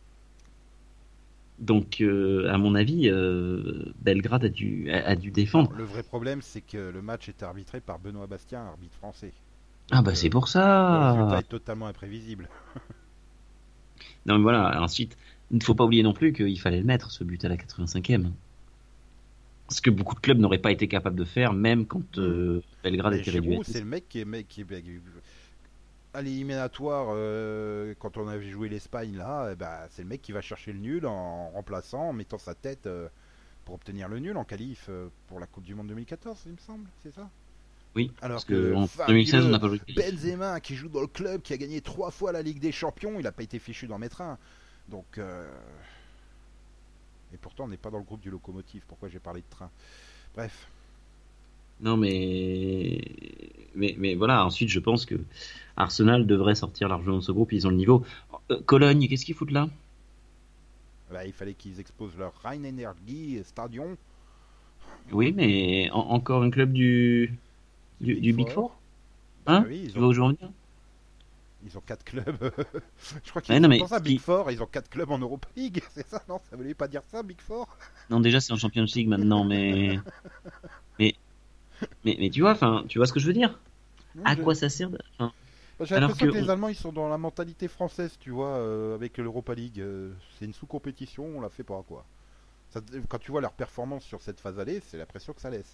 Speaker 2: Donc, euh, à mon avis, euh, Belgrade a dû, a, a dû
Speaker 1: Non,
Speaker 2: défendre.
Speaker 1: le vrai problème, c'est que le match était arbitré par Benoît Bastien, arbitre français.
Speaker 2: Ah
Speaker 1: Donc
Speaker 2: bah c'est
Speaker 1: euh,
Speaker 2: pour
Speaker 1: le résultat
Speaker 2: ça.
Speaker 1: est totalement imprévisible.
Speaker 2: Non, mais voilà. Ensuite, il ne faut pas oublier non plus qu'il fallait le mettre, ce but à la quatre-vingt-cinquième. Ce que beaucoup de clubs n'auraient pas été capables de faire, même quand
Speaker 1: Hmm.
Speaker 2: euh, Belgrade
Speaker 1: Mais
Speaker 2: était réduit à
Speaker 1: Giroud, c'est
Speaker 2: dix.
Speaker 1: le mec qui est, mec qui est à l'éliminatoire, euh, quand on avait joué l'Espagne là, eh ben, c'est le mec qui va chercher le nul en remplaçant, en mettant sa tête euh, pour obtenir le nul en qualif euh, pour la Coupe du Monde deux mille quatorze, il me semble, c'est ça.
Speaker 2: Oui, parce
Speaker 1: Alors que
Speaker 2: que
Speaker 1: le
Speaker 2: en deux mille seize, on
Speaker 1: fabuleux
Speaker 2: n'a pas joué de qualif.
Speaker 1: Benzema qui joue dans le club, qui a gagné trois fois la Ligue des Champions, il n'a pas été fichu d'en mettre un. Donc, euh, et pourtant on n'est pas dans le groupe du locomotive. Pourquoi j'ai parlé de train? Bref.
Speaker 2: Non, mais... mais mais voilà. Ensuite, je pense que Arsenal devrait sortir largement de ce groupe. Ils ont le niveau. Euh, Cologne, qu'est-ce qu'ils foutent là?
Speaker 1: Bah, il fallait qu'ils exposent leur Rhein Energy Stadion,
Speaker 2: Oui, mais en- encore un club du
Speaker 1: du
Speaker 2: du,
Speaker 1: Big
Speaker 2: du Big
Speaker 1: Four.
Speaker 2: Four,
Speaker 1: Bah
Speaker 2: hein?
Speaker 1: oui, ils
Speaker 2: Tu
Speaker 1: ont,
Speaker 2: vois où je veux en venir?
Speaker 1: ils ont quatre clubs. Je crois
Speaker 2: Ouais,
Speaker 1: qu'ils
Speaker 2: non,
Speaker 1: ont
Speaker 2: mais
Speaker 1: pas ça,
Speaker 2: ce
Speaker 1: Big
Speaker 2: qui-
Speaker 1: Four. Ils ont quatre clubs en Europa League. C'est ça, non? Ça voulait pas dire ça, Big Four?
Speaker 2: non, déjà c'est en Champions League maintenant, mais mais mais, mais tu vois, enfin, tu vois ce que je veux dire?
Speaker 1: Non,
Speaker 2: À
Speaker 1: je-
Speaker 2: quoi ça sert de- enfin,
Speaker 1: J'ai
Speaker 2: alors
Speaker 1: l'impression
Speaker 2: que
Speaker 1: que les
Speaker 2: on-
Speaker 1: Allemands, ils sont dans la mentalité française, tu vois, euh, avec l'Europa League. Euh, c'est une sous-compétition, on la fait pas, quoi. Ça- quand tu vois leur performance sur cette phase allée, c'est l'impression que ça laisse.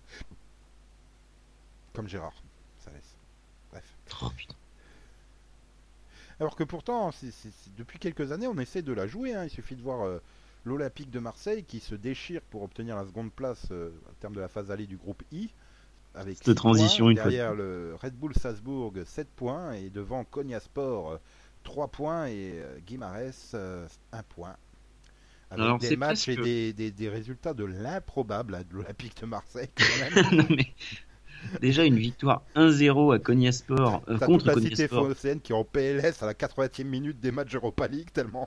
Speaker 1: Comme Gérard, ça laisse. Bref.
Speaker 2: oh, putain.
Speaker 1: Alors que pourtant, c'est- c'est- c'est- depuis quelques années, on essaie de la jouer. Hein. Il suffit de voir euh, l'Olympique de Marseille qui se déchire pour obtenir la seconde place euh, en termes de la phase allée du groupe I, avec
Speaker 2: Cette
Speaker 1: six points.
Speaker 2: transition une fois de
Speaker 1: Derrière
Speaker 2: plus.
Speaker 1: le Red Bull Salzbourg, sept points. Et devant Konyaspor, euh, trois points. Et euh, Guimarães, euh, un point. Avec
Speaker 2: Alors
Speaker 1: des
Speaker 2: c'est
Speaker 1: matchs et
Speaker 2: presque
Speaker 1: des, des- des résultats de l'improbable hein, de l'Olympique de Marseille, quand même.
Speaker 2: non mais déjà une victoire un zéro à Konyaspor euh,
Speaker 1: T'as toute
Speaker 2: contre
Speaker 1: la cité
Speaker 2: Konyaspor.
Speaker 1: phocéenne qui est en P L S à la quatre-vingtième minute des matchs Europa League, tellement.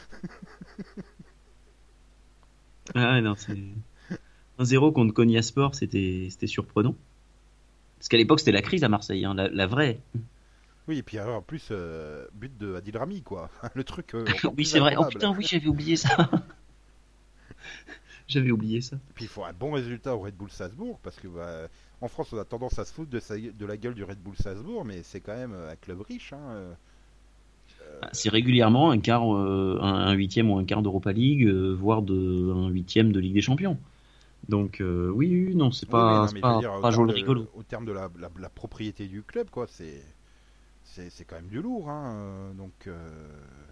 Speaker 2: Ah ouais, non, c'est un zéro contre Konyaspor, c'était c'était surprenant. Parce qu'à l'époque c'était la crise à Marseille, hein, la, la vraie.
Speaker 1: Oui, et puis alors, en plus, euh, but de Adil Rami, quoi. Le truc euh, encore
Speaker 2: Oui
Speaker 1: plus
Speaker 2: c'est vrai. Oh
Speaker 1: improbable.
Speaker 2: putain oui j'avais oublié ça. J'avais oublié ça.
Speaker 1: Et puis il faut un bon résultat au Red Bull Salzbourg, parce que bah, en France, on a tendance à se foutre de, sa- de la gueule du Red Bull Salzbourg, mais c'est quand même euh, un club riche. Hein. euh.
Speaker 2: Ah, c'est régulièrement un quart, euh, un, un huitième ou un quart d'Europa League, euh, voire de un huitième de Ligue des Champions. Donc euh, oui, oui, non, c'est
Speaker 1: Oui, oui,
Speaker 2: pas,
Speaker 1: non,
Speaker 2: c'est
Speaker 1: mais je veux
Speaker 2: pas,
Speaker 1: dire, au
Speaker 2: pas
Speaker 1: terme
Speaker 2: joli
Speaker 1: de,
Speaker 2: rigolo.
Speaker 1: au terme de la, la- la propriété du club, quoi, c'est, c'est, c'est quand même du lourd. Hein. euh, Donc, euh,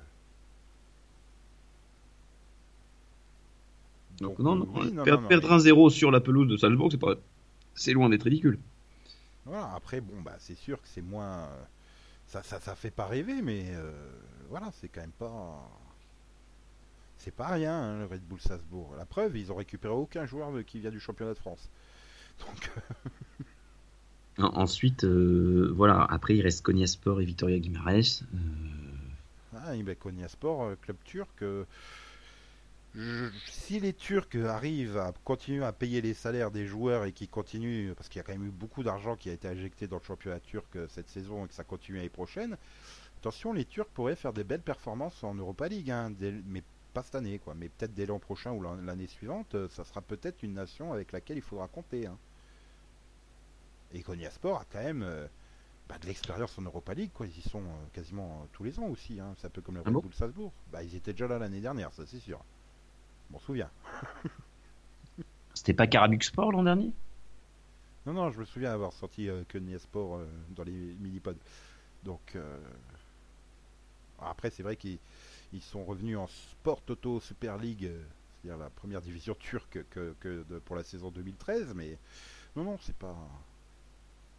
Speaker 2: Donc
Speaker 1: donc
Speaker 2: non,
Speaker 1: euh,
Speaker 2: non,
Speaker 1: oui, non,
Speaker 2: per-
Speaker 1: non, non,
Speaker 2: perdre
Speaker 1: mais
Speaker 2: un zéro sur la pelouse de Salzbourg, c'est pas, c'est loin d'être ridicule.
Speaker 1: voilà. Après, bon, bah, c'est sûr que c'est moins, euh, ça, ça, ça fait pas rêver, mais euh, voilà, c'est quand même pas. C'est pas rien, hein, le Red Bull Salzbourg. La preuve, ils ont récupéré aucun joueur de- qui vient du championnat de France. Donc,
Speaker 2: En- Ensuite, euh, voilà, après il reste Konyaspor et Vitoria Guimarães. Euh,
Speaker 1: ah, il Sport, euh, club turc. euh, je- si les Turcs arrivent à continuer à payer les salaires des joueurs et qui continuent, parce qu'il y a quand même eu beaucoup d'argent qui a été injecté dans le championnat turc euh, cette saison et que ça continue l'année prochaine, attention, les Turcs pourraient faire des belles performances en Europa League, hein, dès- mais pas cette année, quoi. Mais peut-être dès l'an prochain ou l'an- l'année suivante, euh, ça sera peut-être une nation avec laquelle il faudra compter. Hein. Et Konyaspor a quand même euh, bah, de l'expérience en Europa League, quoi. Ils y sont euh, quasiment euh, tous les ans aussi. Hein. C'est un peu comme le
Speaker 2: ah
Speaker 1: Red
Speaker 2: bon?
Speaker 1: Bull Salzbourg. Bah, ils étaient déjà là l'année dernière, ça c'est sûr. Je m'en souviens.
Speaker 2: C'était pas Karabükspor l'an dernier?
Speaker 1: Non, non, je me souviens avoir sorti euh, Konyaspor euh, dans les mini-pods. Donc, euh, après, c'est vrai qu'ils ils sont revenus en Sport Toto Super League, euh, c'est-à-dire la première division turque que, que de- pour la saison deux mille treize. Mais non, non, c'est pas.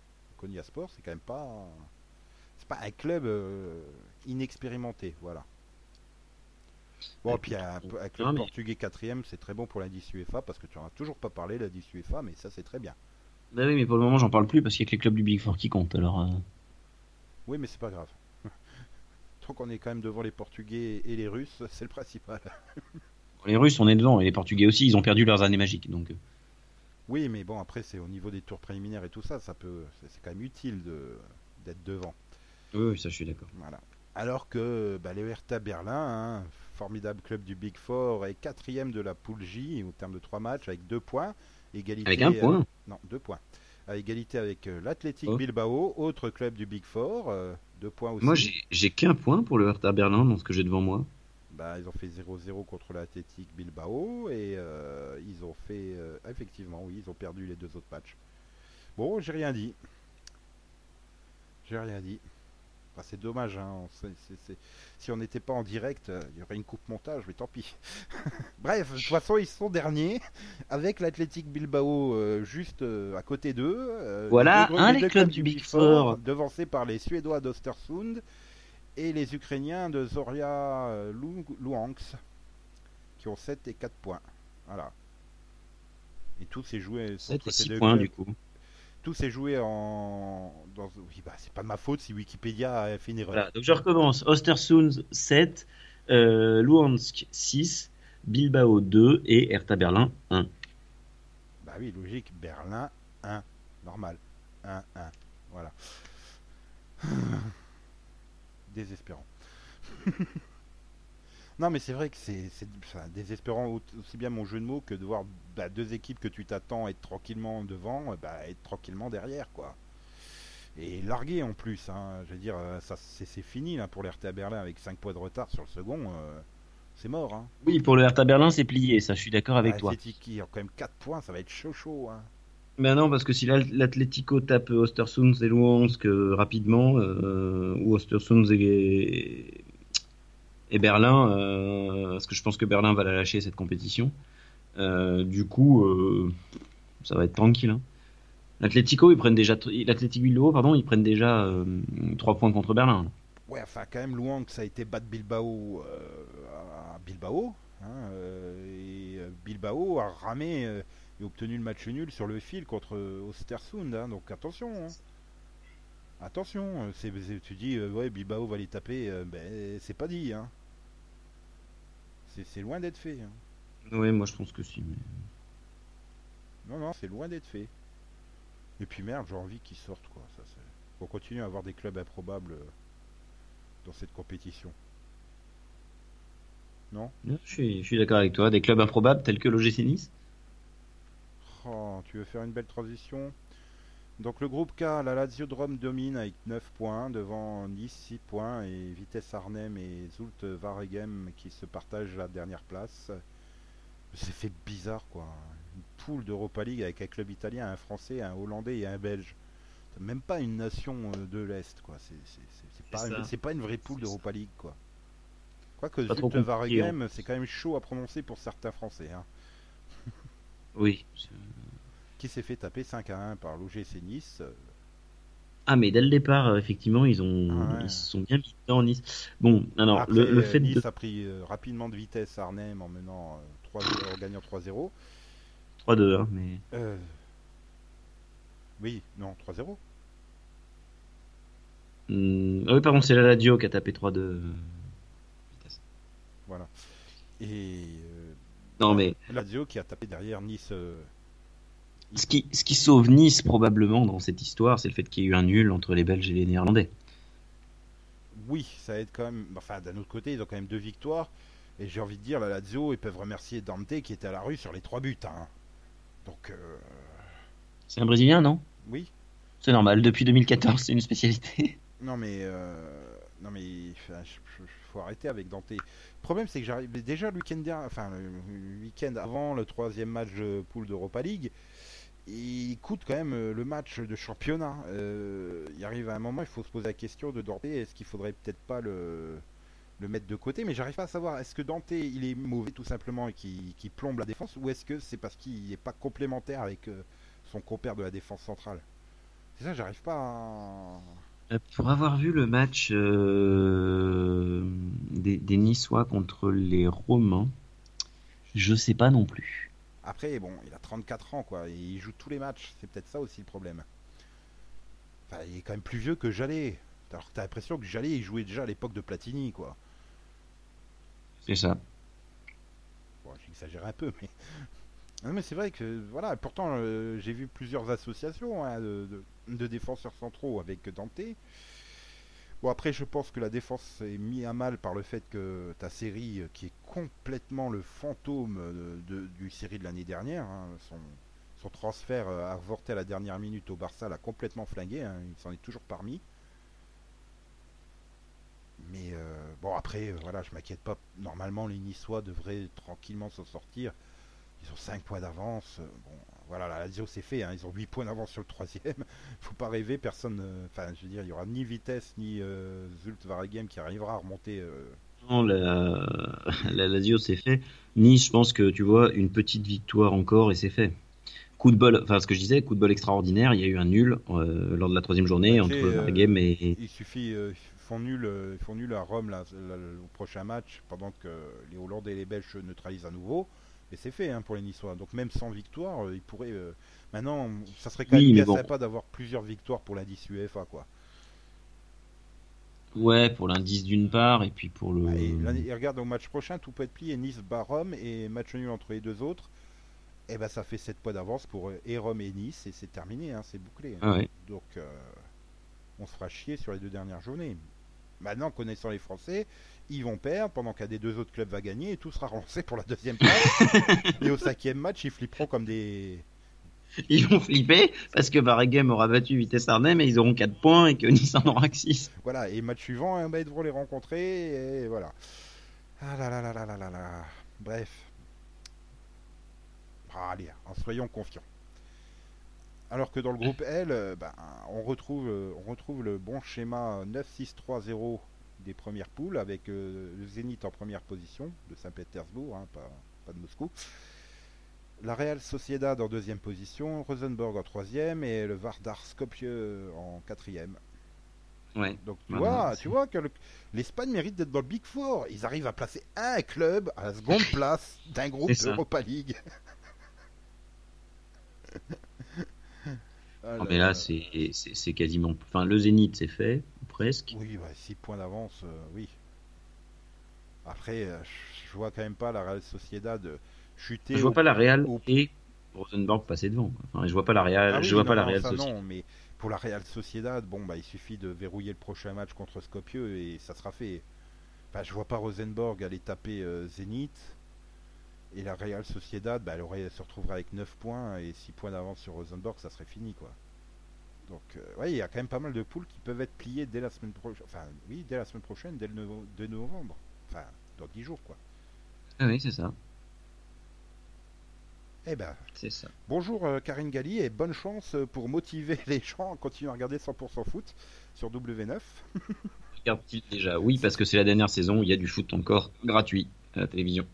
Speaker 1: Konyaspor, c'est quand même pas, c'est pas un club euh, inexpérimenté, voilà. Bon, puis un, un club
Speaker 2: non, mais...
Speaker 1: portugais quatrième, c'est très bon pour l'indice UEFA parce que tu en as toujours pas parlé l'indice UEFA, mais ça c'est très bien.
Speaker 2: Bah oui, mais pour le moment, j'en parle plus parce qu'il y a que les clubs du Big Four qui comptent. Alors, euh,
Speaker 1: Oui, mais c'est pas grave. Tant qu'on est quand même devant les Portugais et les Russes, c'est le principal.
Speaker 2: les Russes, on est dedans et les Portugais aussi. Ils ont perdu leurs années magiques, donc. euh,
Speaker 1: Oui, mais bon, après c'est au niveau des tours préliminaires et tout ça, ça peut, c'est c'est quand même utile de d'être devant.
Speaker 2: Oui, oui, ça, je suis d'accord.
Speaker 1: Voilà. Alors que bah, le Hertha Berlin, hein, formidable club du Big Four, est quatrième de la poule J au terme de trois matchs avec deux points. Égalité,
Speaker 2: Avec un
Speaker 1: euh,
Speaker 2: point.
Speaker 1: non, deux points. À égalité avec euh, l'Athletic
Speaker 2: Oh.
Speaker 1: Bilbao, autre club du Big Four, euh, deux points aussi.
Speaker 2: Moi, j'ai j'ai qu'un point pour le Hertha Berlin dans ce que j'ai devant moi.
Speaker 1: Bah, ils ont fait zéro zéro contre l'Athletic Bilbao et euh, ils ont fait. euh, effectivement, oui, ils ont perdu les deux autres matchs. Bon, j'ai rien dit. J'ai rien dit. Bah, c'est dommage, hein. on- c'est- c'est- c'est- Si on n'était pas en direct, euh, il y aurait une coupe montage, mais tant pis. Bref, de toute façon, ils sont derniers, avec l'Athletic Bilbao euh, juste euh, à côté d'eux. euh, les
Speaker 2: Voilà,
Speaker 1: deux, gr-
Speaker 2: un
Speaker 1: les
Speaker 2: des
Speaker 1: deux
Speaker 2: clubs du Big
Speaker 1: Four,
Speaker 2: Four.
Speaker 1: devancés par les Suédois d'Östersund et les Ukrainiens de Zoria euh, Lu- Luhansk, qui ont sept et quatre points. Voilà. Et tout s'est joué
Speaker 2: sept
Speaker 1: entre
Speaker 2: et
Speaker 1: ces
Speaker 2: six
Speaker 1: deux
Speaker 2: points,
Speaker 1: clubs.
Speaker 2: du coup.
Speaker 1: Tout s'est joué en. Dans... Oui, bah, c'est pas de ma faute si Wikipédia a fait une erreur.
Speaker 2: Voilà, donc je recommence. Ostersund sept, euh, Luhansk six, Bilbao deux et Hertha Berlin un.
Speaker 1: Bah oui, logique. Berlin un. Normal. un un. Voilà. Désespérant. Non, mais c'est vrai que c'est c'est- enfin, désespérant au- aussi bien mon jeu de mots que de voir bah, deux équipes que tu t'attends être tranquillement devant, euh, bah, être tranquillement derrière, quoi. Et largué en plus, hein. Je veux dire, euh, ça c'est c'est fini là pour l'R T A Berlin avec cinq points de retard sur le second. euh, c'est mort, hein.
Speaker 2: Oui, pour le Hertha Berlin, c'est plié, ça, je suis d'accord
Speaker 1: Bah,
Speaker 2: avec toi.
Speaker 1: Athletic qui a quand même quatre points, ça va être chaud chaud, hein.
Speaker 2: Ben non, parce que si l'Al- l'Atlético tape Ostersund et Luhansk euh, rapidement, euh, ou Ostersund et, et Berlin, euh, parce que je pense que Berlin va la lâcher cette compétition, euh, du coup, euh, ça va être tranquille. Hein. L'Atlético, ils prennent déjà, l'Athletic Bilbao, pardon, ils prennent déjà euh, trois points contre Berlin. Là.
Speaker 1: Ouais, enfin, quand même, Louang, ça a été battre Bilbao euh, à Bilbao. Hein, euh, et euh, Bilbao a ramé euh, et obtenu le match nul sur le fil contre euh, Östersund. Hein, donc attention. Hein. Attention. euh, C'est, c'est- tu dis, euh, ouais, Bilbao va les taper. euh, ben, c'est pas dit. Hein. C'est, c'est loin d'être fait. Hein.
Speaker 2: Oui, moi je pense que si. Mais...
Speaker 1: Non, non, c'est loin d'être fait. Et puis merde, j'ai envie qu'ils sortent. Quoi. Ça, c'est... On continue à avoir des clubs improbables euh, dans cette compétition. Non.
Speaker 2: Je suis, je suis d'accord avec toi. Des clubs improbables tels que l'O G C Nice.
Speaker 1: Oh, tu veux faire une belle transition? Donc le groupe K, la Lazio de Rome domine avec neuf points, devant Nice six points et Vitesse Arnhem et Zulte Waregem qui se partagent la dernière place. C'est fait bizarre quoi. Une poule d'Europa League avec un club italien, un français, un hollandais et un belge. C'est même pas une nation euh, de l'Est quoi. C'est, c'est, c'est, c'est pas,
Speaker 2: C'est
Speaker 1: une,
Speaker 2: ça.
Speaker 1: c'est pas une vraie poule
Speaker 2: C'est
Speaker 1: d'Europa League quoi. Quoique
Speaker 2: Pas trop
Speaker 1: Zulte
Speaker 2: compliqué, hein.
Speaker 1: Waregem, c'est quand même chaud à prononcer pour certains français. Hein.
Speaker 2: Oui.
Speaker 1: Qui s'est fait taper cinq à un par l'O G C Nice.
Speaker 2: Ah, mais dès le départ, euh, effectivement, ils ont,
Speaker 1: Ah ouais.
Speaker 2: ils se sont bien mis dedans Nice. Bon, alors,
Speaker 1: Après,
Speaker 2: le, le
Speaker 1: euh,
Speaker 2: fait
Speaker 1: Nice
Speaker 2: de
Speaker 1: a pris euh, rapidement de vitesse Arnhem en menant euh, trois zéro, en gagnant trois zéro.
Speaker 2: trois deux, hein, mais
Speaker 1: Euh, oui, non, trois zéro.
Speaker 2: Hum, ah oui, pardon, c'est la Lazio qui a tapé trois deux. Vitesse.
Speaker 1: Voilà. Et euh,
Speaker 2: Non,
Speaker 1: la-
Speaker 2: mais
Speaker 1: Lazio qui a tapé derrière Nice. euh,
Speaker 2: ce qui, ce qui sauve Nice probablement dans cette histoire, c'est le fait qu'il y ait eu un nul entre les Belges et les Néerlandais.
Speaker 1: oui, ça aide quand même. Enfin, d'un autre côté, ils ont quand même deux victoires. Et j'ai envie de dire, la Lazio, ils peuvent remercier Dante qui était à la rue sur les trois buts. Hein. Donc, euh,
Speaker 2: C'est un Brésilien, non?
Speaker 1: oui.
Speaker 2: C'est normal, depuis deux mille quatorze, c'est une spécialité.
Speaker 1: Non mais euh, non mais enfin, je- je- faut arrêter avec Dante. Le problème c'est que j'arrive déjà le week-end dernier, enfin le le week-end avant le troisième match de poule d'Europa League, il coûte quand même euh, le match de championnat. Euh, il arrive à un moment, il faut se poser la question de Dante, est-ce qu'il faudrait peut-être pas le le mettre de côté, mais j'arrive pas à savoir est-ce que Dante il est mauvais tout simplement et qui qui plombe la défense ou est-ce que c'est parce qu'il n'est pas complémentaire avec euh, son compère de la défense centrale. C'est ça, j'arrive pas à...
Speaker 2: Euh, Pour avoir vu le match euh, des, des Niçois contre les Romains, je sais pas non plus.
Speaker 1: Après, bon, il a trente-quatre ans, quoi, et il joue tous les matchs. C'est peut-être ça aussi le problème. Enfin, il est quand même plus vieux que Jallet. Alors que t'as l'impression que Jallet, il jouait déjà à l'époque de Platini, quoi.
Speaker 2: C'est ça.
Speaker 1: Bon, j'exagère un peu, mais... Non, mais c'est vrai que, voilà, pourtant, euh, j'ai vu plusieurs associations hein, de, de- de défenseurs centraux avec Dante. Bon, après, je pense que la défense est mise à mal par le fait que ta série, euh, qui est complètement le fantôme de, de- du série de l'année dernière, hein, son, son transfert euh, avorté à la dernière minute au Barça l'a complètement flingué, hein, il s'en est toujours parmi. Mais euh, bon, après, euh, voilà, je m'inquiète pas. Normalement, les Niçois devraient tranquillement s'en sortir. Ils ont cinq points d'avance. euh, Bon, voilà, la Lazio c'est fait. Hein, ils ont huit points d'avance sur le troisième. Faut pas rêver, personne. euh, Enfin, je veux dire, il y aura ni Vitesse ni euh, Zult Waregem qui arrivera à remonter. euh,
Speaker 2: Non, la, la Lazio c'est fait. Nice, je pense que tu vois, une petite victoire encore et c'est fait. Coup de bol, enfin ce que je disais, coup de bol extraordinaire. Il y a eu un nul euh, lors de la troisième
Speaker 1: Bah,
Speaker 2: journée
Speaker 1: tu sais,
Speaker 2: entre
Speaker 1: euh,
Speaker 2: Vargem et.
Speaker 1: il suffit. euh, ils font nul, euh, ils font nul à Rome là, là, au prochain match pendant que les Hollandais et les Belges se neutralisent à nouveau. Et c'est fait hein, pour les Niçois. Donc même sans victoire, euh, ils pourraient. euh, Maintenant, ça serait quand même
Speaker 2: Oui, mais
Speaker 1: bien
Speaker 2: bon,
Speaker 1: sympa d'avoir plusieurs victoires pour l'indice UEFA quoi.
Speaker 2: ouais, pour l'indice d'une part et puis pour
Speaker 1: Bah,
Speaker 2: le.
Speaker 1: et, l'année- et regarde au match prochain, tout peut être plié. Nice bat Rome et match nul entre les deux autres. Et ben ça fait sept points d'avance pour euh, et Rome et Nice et c'est terminé, hein, c'est bouclé. Hein.
Speaker 2: Ah ouais.
Speaker 1: Donc euh, on se fera chier sur les deux dernières journées. Maintenant, connaissant les Français, ils vont perdre pendant qu'un des deux autres clubs va gagner et tout sera relancé pour la deuxième place. Et au cinquième match, ils flipperont comme des.
Speaker 2: Ils vont flipper parce que Vargem aura battu Vitesse Arnhem et ils auront quatre points et que Nice en aura que six.
Speaker 1: Voilà, et match suivant, hein, bah, ils devront les rencontrer et voilà. Ah là là là là là là là. Bref. Ah, allez, en soyons confiants. Alors que dans le groupe L, euh, ben, on, retrouve, euh, on retrouve le bon schéma neuf six trois zéro des premières poules avec euh, le Zénith en première position de Saint-Pétersbourg, hein, pas, pas de Moscou. La Real Sociedad en deuxième position, Rosenborg en troisième et le Vardar Skopje en quatrième.
Speaker 2: Ouais.
Speaker 1: Donc tu
Speaker 2: Voilà,
Speaker 1: vois, tu
Speaker 2: c'est-
Speaker 1: vois que le- l'Espagne mérite d'être dans le Big Four. Ils arrivent à placer un club à la seconde place d'un groupe
Speaker 2: c'est ça.
Speaker 1: Europa League. Ah
Speaker 2: Non,
Speaker 1: là
Speaker 2: mais là,
Speaker 1: là.
Speaker 2: c'est c'est c'est quasiment. Enfin, le Zénith, c'est fait, ou presque.
Speaker 1: Oui, bah, six points d'avance, euh, oui. Après, euh, je vois quand même pas la Real Sociedad euh,
Speaker 2: Je
Speaker 1: chuter
Speaker 2: vois
Speaker 1: au,
Speaker 2: pas la Real
Speaker 1: au-
Speaker 2: et Rosenborg passer devant, quoi. Enfin, je vois pas la
Speaker 1: Ah
Speaker 2: Real, je
Speaker 1: oui,
Speaker 2: vois
Speaker 1: non,
Speaker 2: pas la
Speaker 1: non,
Speaker 2: Real
Speaker 1: ça
Speaker 2: Sociedad.
Speaker 1: non, mais pour la Real Sociedad, bon, bah, il suffit de verrouiller le prochain match contre Skopje et ça sera fait. Enfin, je vois pas Rosenborg aller taper euh, Zénith. Et la Real Sociedad, bah, elle, aurait, elle se retrouverait avec neuf points et six points d'avance sur Rosenborg, ça serait fini, quoi. Donc, euh, ouais, il y a quand même pas mal de poules qui peuvent être pliées dès la semaine prochaine. Enfin, oui, dès la semaine prochaine, dès le neuf- deux novembre. Enfin, dans dix jours, quoi.
Speaker 2: Ah oui, c'est ça,
Speaker 1: Eh ben,
Speaker 2: c'est ça.
Speaker 1: bonjour euh, Karine Galli et bonne chance euh, pour motiver les gens à continuer à regarder cent pour cent foot sur W neuf.
Speaker 2: Regarde-t-il déjà? Oui, parce que c'est la dernière saison où il y a du foot encore gratuit à la télévision.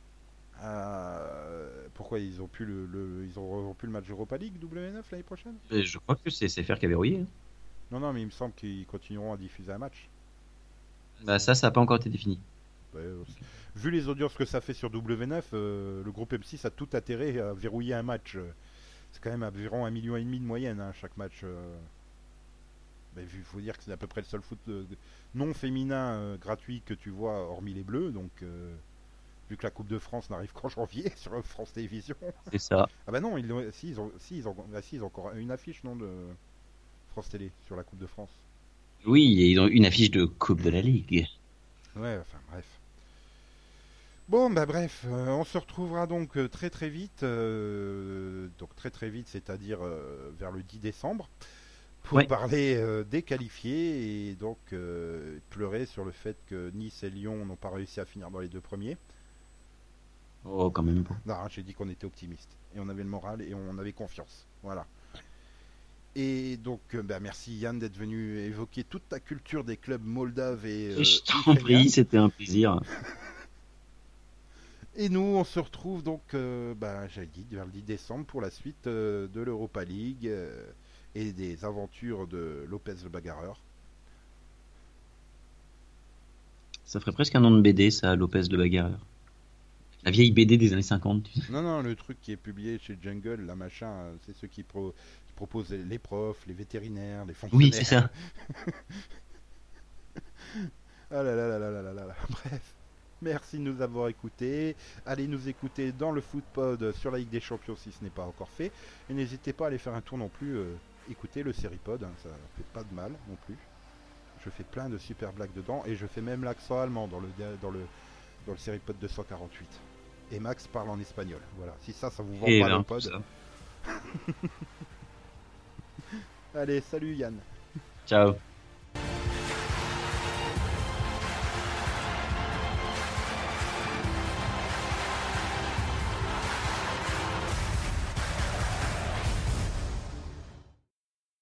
Speaker 1: Euh, pourquoi ils ont plus le, le- ils auront plus le match Europa League W neuf l'année prochaine?
Speaker 2: Et je crois que c'est c'est faire qu'à verrouiller, hein.
Speaker 1: Non, non, mais il me semble qu'ils continueront à diffuser un match.
Speaker 2: Bah ça, ça n'a pas encore été défini.
Speaker 1: Ouais, euh, vu les audiences que ça fait sur W neuf, euh, le groupe M six a tout intérêt à verrouiller un match. euh. C'est quand même environ un million et demi de moyenne hein, chaque match. euh. Mais il faut dire que c'est à peu près le seul foot euh, non féminin euh, gratuit que tu vois, hormis les Bleus. Donc, euh, vu que la Coupe de France n'arrive qu'en janvier sur France Télévisions.
Speaker 2: C'est ça.
Speaker 1: Ah bah non, ils ont, si, ils ont, si, ils ont, ah, si, ils ont encore une affiche non de France Télé sur la Coupe de France.
Speaker 2: Oui, et ils ont une affiche de Coupe de la Ligue.
Speaker 1: Ouais, enfin bref. Bon, bah bref, euh, on se retrouvera donc euh, très très vite, euh, donc très très vite, c'est-à-dire euh, vers le dix décembre, pour
Speaker 2: Ouais.
Speaker 1: parler euh, des qualifiés et donc euh, pleurer sur le fait que Nice et Lyon n'ont pas réussi à finir dans les deux premiers.
Speaker 2: Oh, quand même pas.
Speaker 1: Non, hein, j'ai dit qu'on était optimiste et on avait le moral et on avait confiance. Voilà. Et donc, euh, bah, merci Yann d'être venu évoquer toute ta culture des clubs moldaves et euh,
Speaker 2: Et je t'en
Speaker 1: ukrainiens.
Speaker 2: prie, c'était un plaisir.
Speaker 1: Et nous, on se retrouve donc, euh, bah, j'avais dit, vers le dix décembre pour la suite euh, de l'Europa League. euh, et des aventures de Lopez le bagarreur.
Speaker 2: Ça ferait presque un nom de B D, ça, Lopez le bagarreur. La vieille B D des années cinquante, tu sais.
Speaker 1: Non, non, le truc qui est publié chez Jungle, la machin, c'est ceux qui, pro- qui proposent les profs, les vétérinaires, les fonctionnaires.
Speaker 2: Oui, c'est ça.
Speaker 1: Ah là là là là là là là là. Bref. Merci de nous avoir écoutés. Allez nous écouter dans le Footpod sur la Ligue des Champions si ce n'est pas encore fait. Et n'hésitez pas à aller faire un tour non plus. Euh, écouter le Seripod, hein, ça fait pas de mal non plus. Je fais plein de super blagues dedans et je fais même l'accent allemand dans le, dans le, dans le Seripod deux cent quarante-huit. Et Max parle en espagnol. Voilà, si ça, ça vous vend
Speaker 2: Et
Speaker 1: pas
Speaker 2: ben,
Speaker 1: le pod.
Speaker 2: ça.
Speaker 1: Allez, salut Yann.
Speaker 2: Ciao.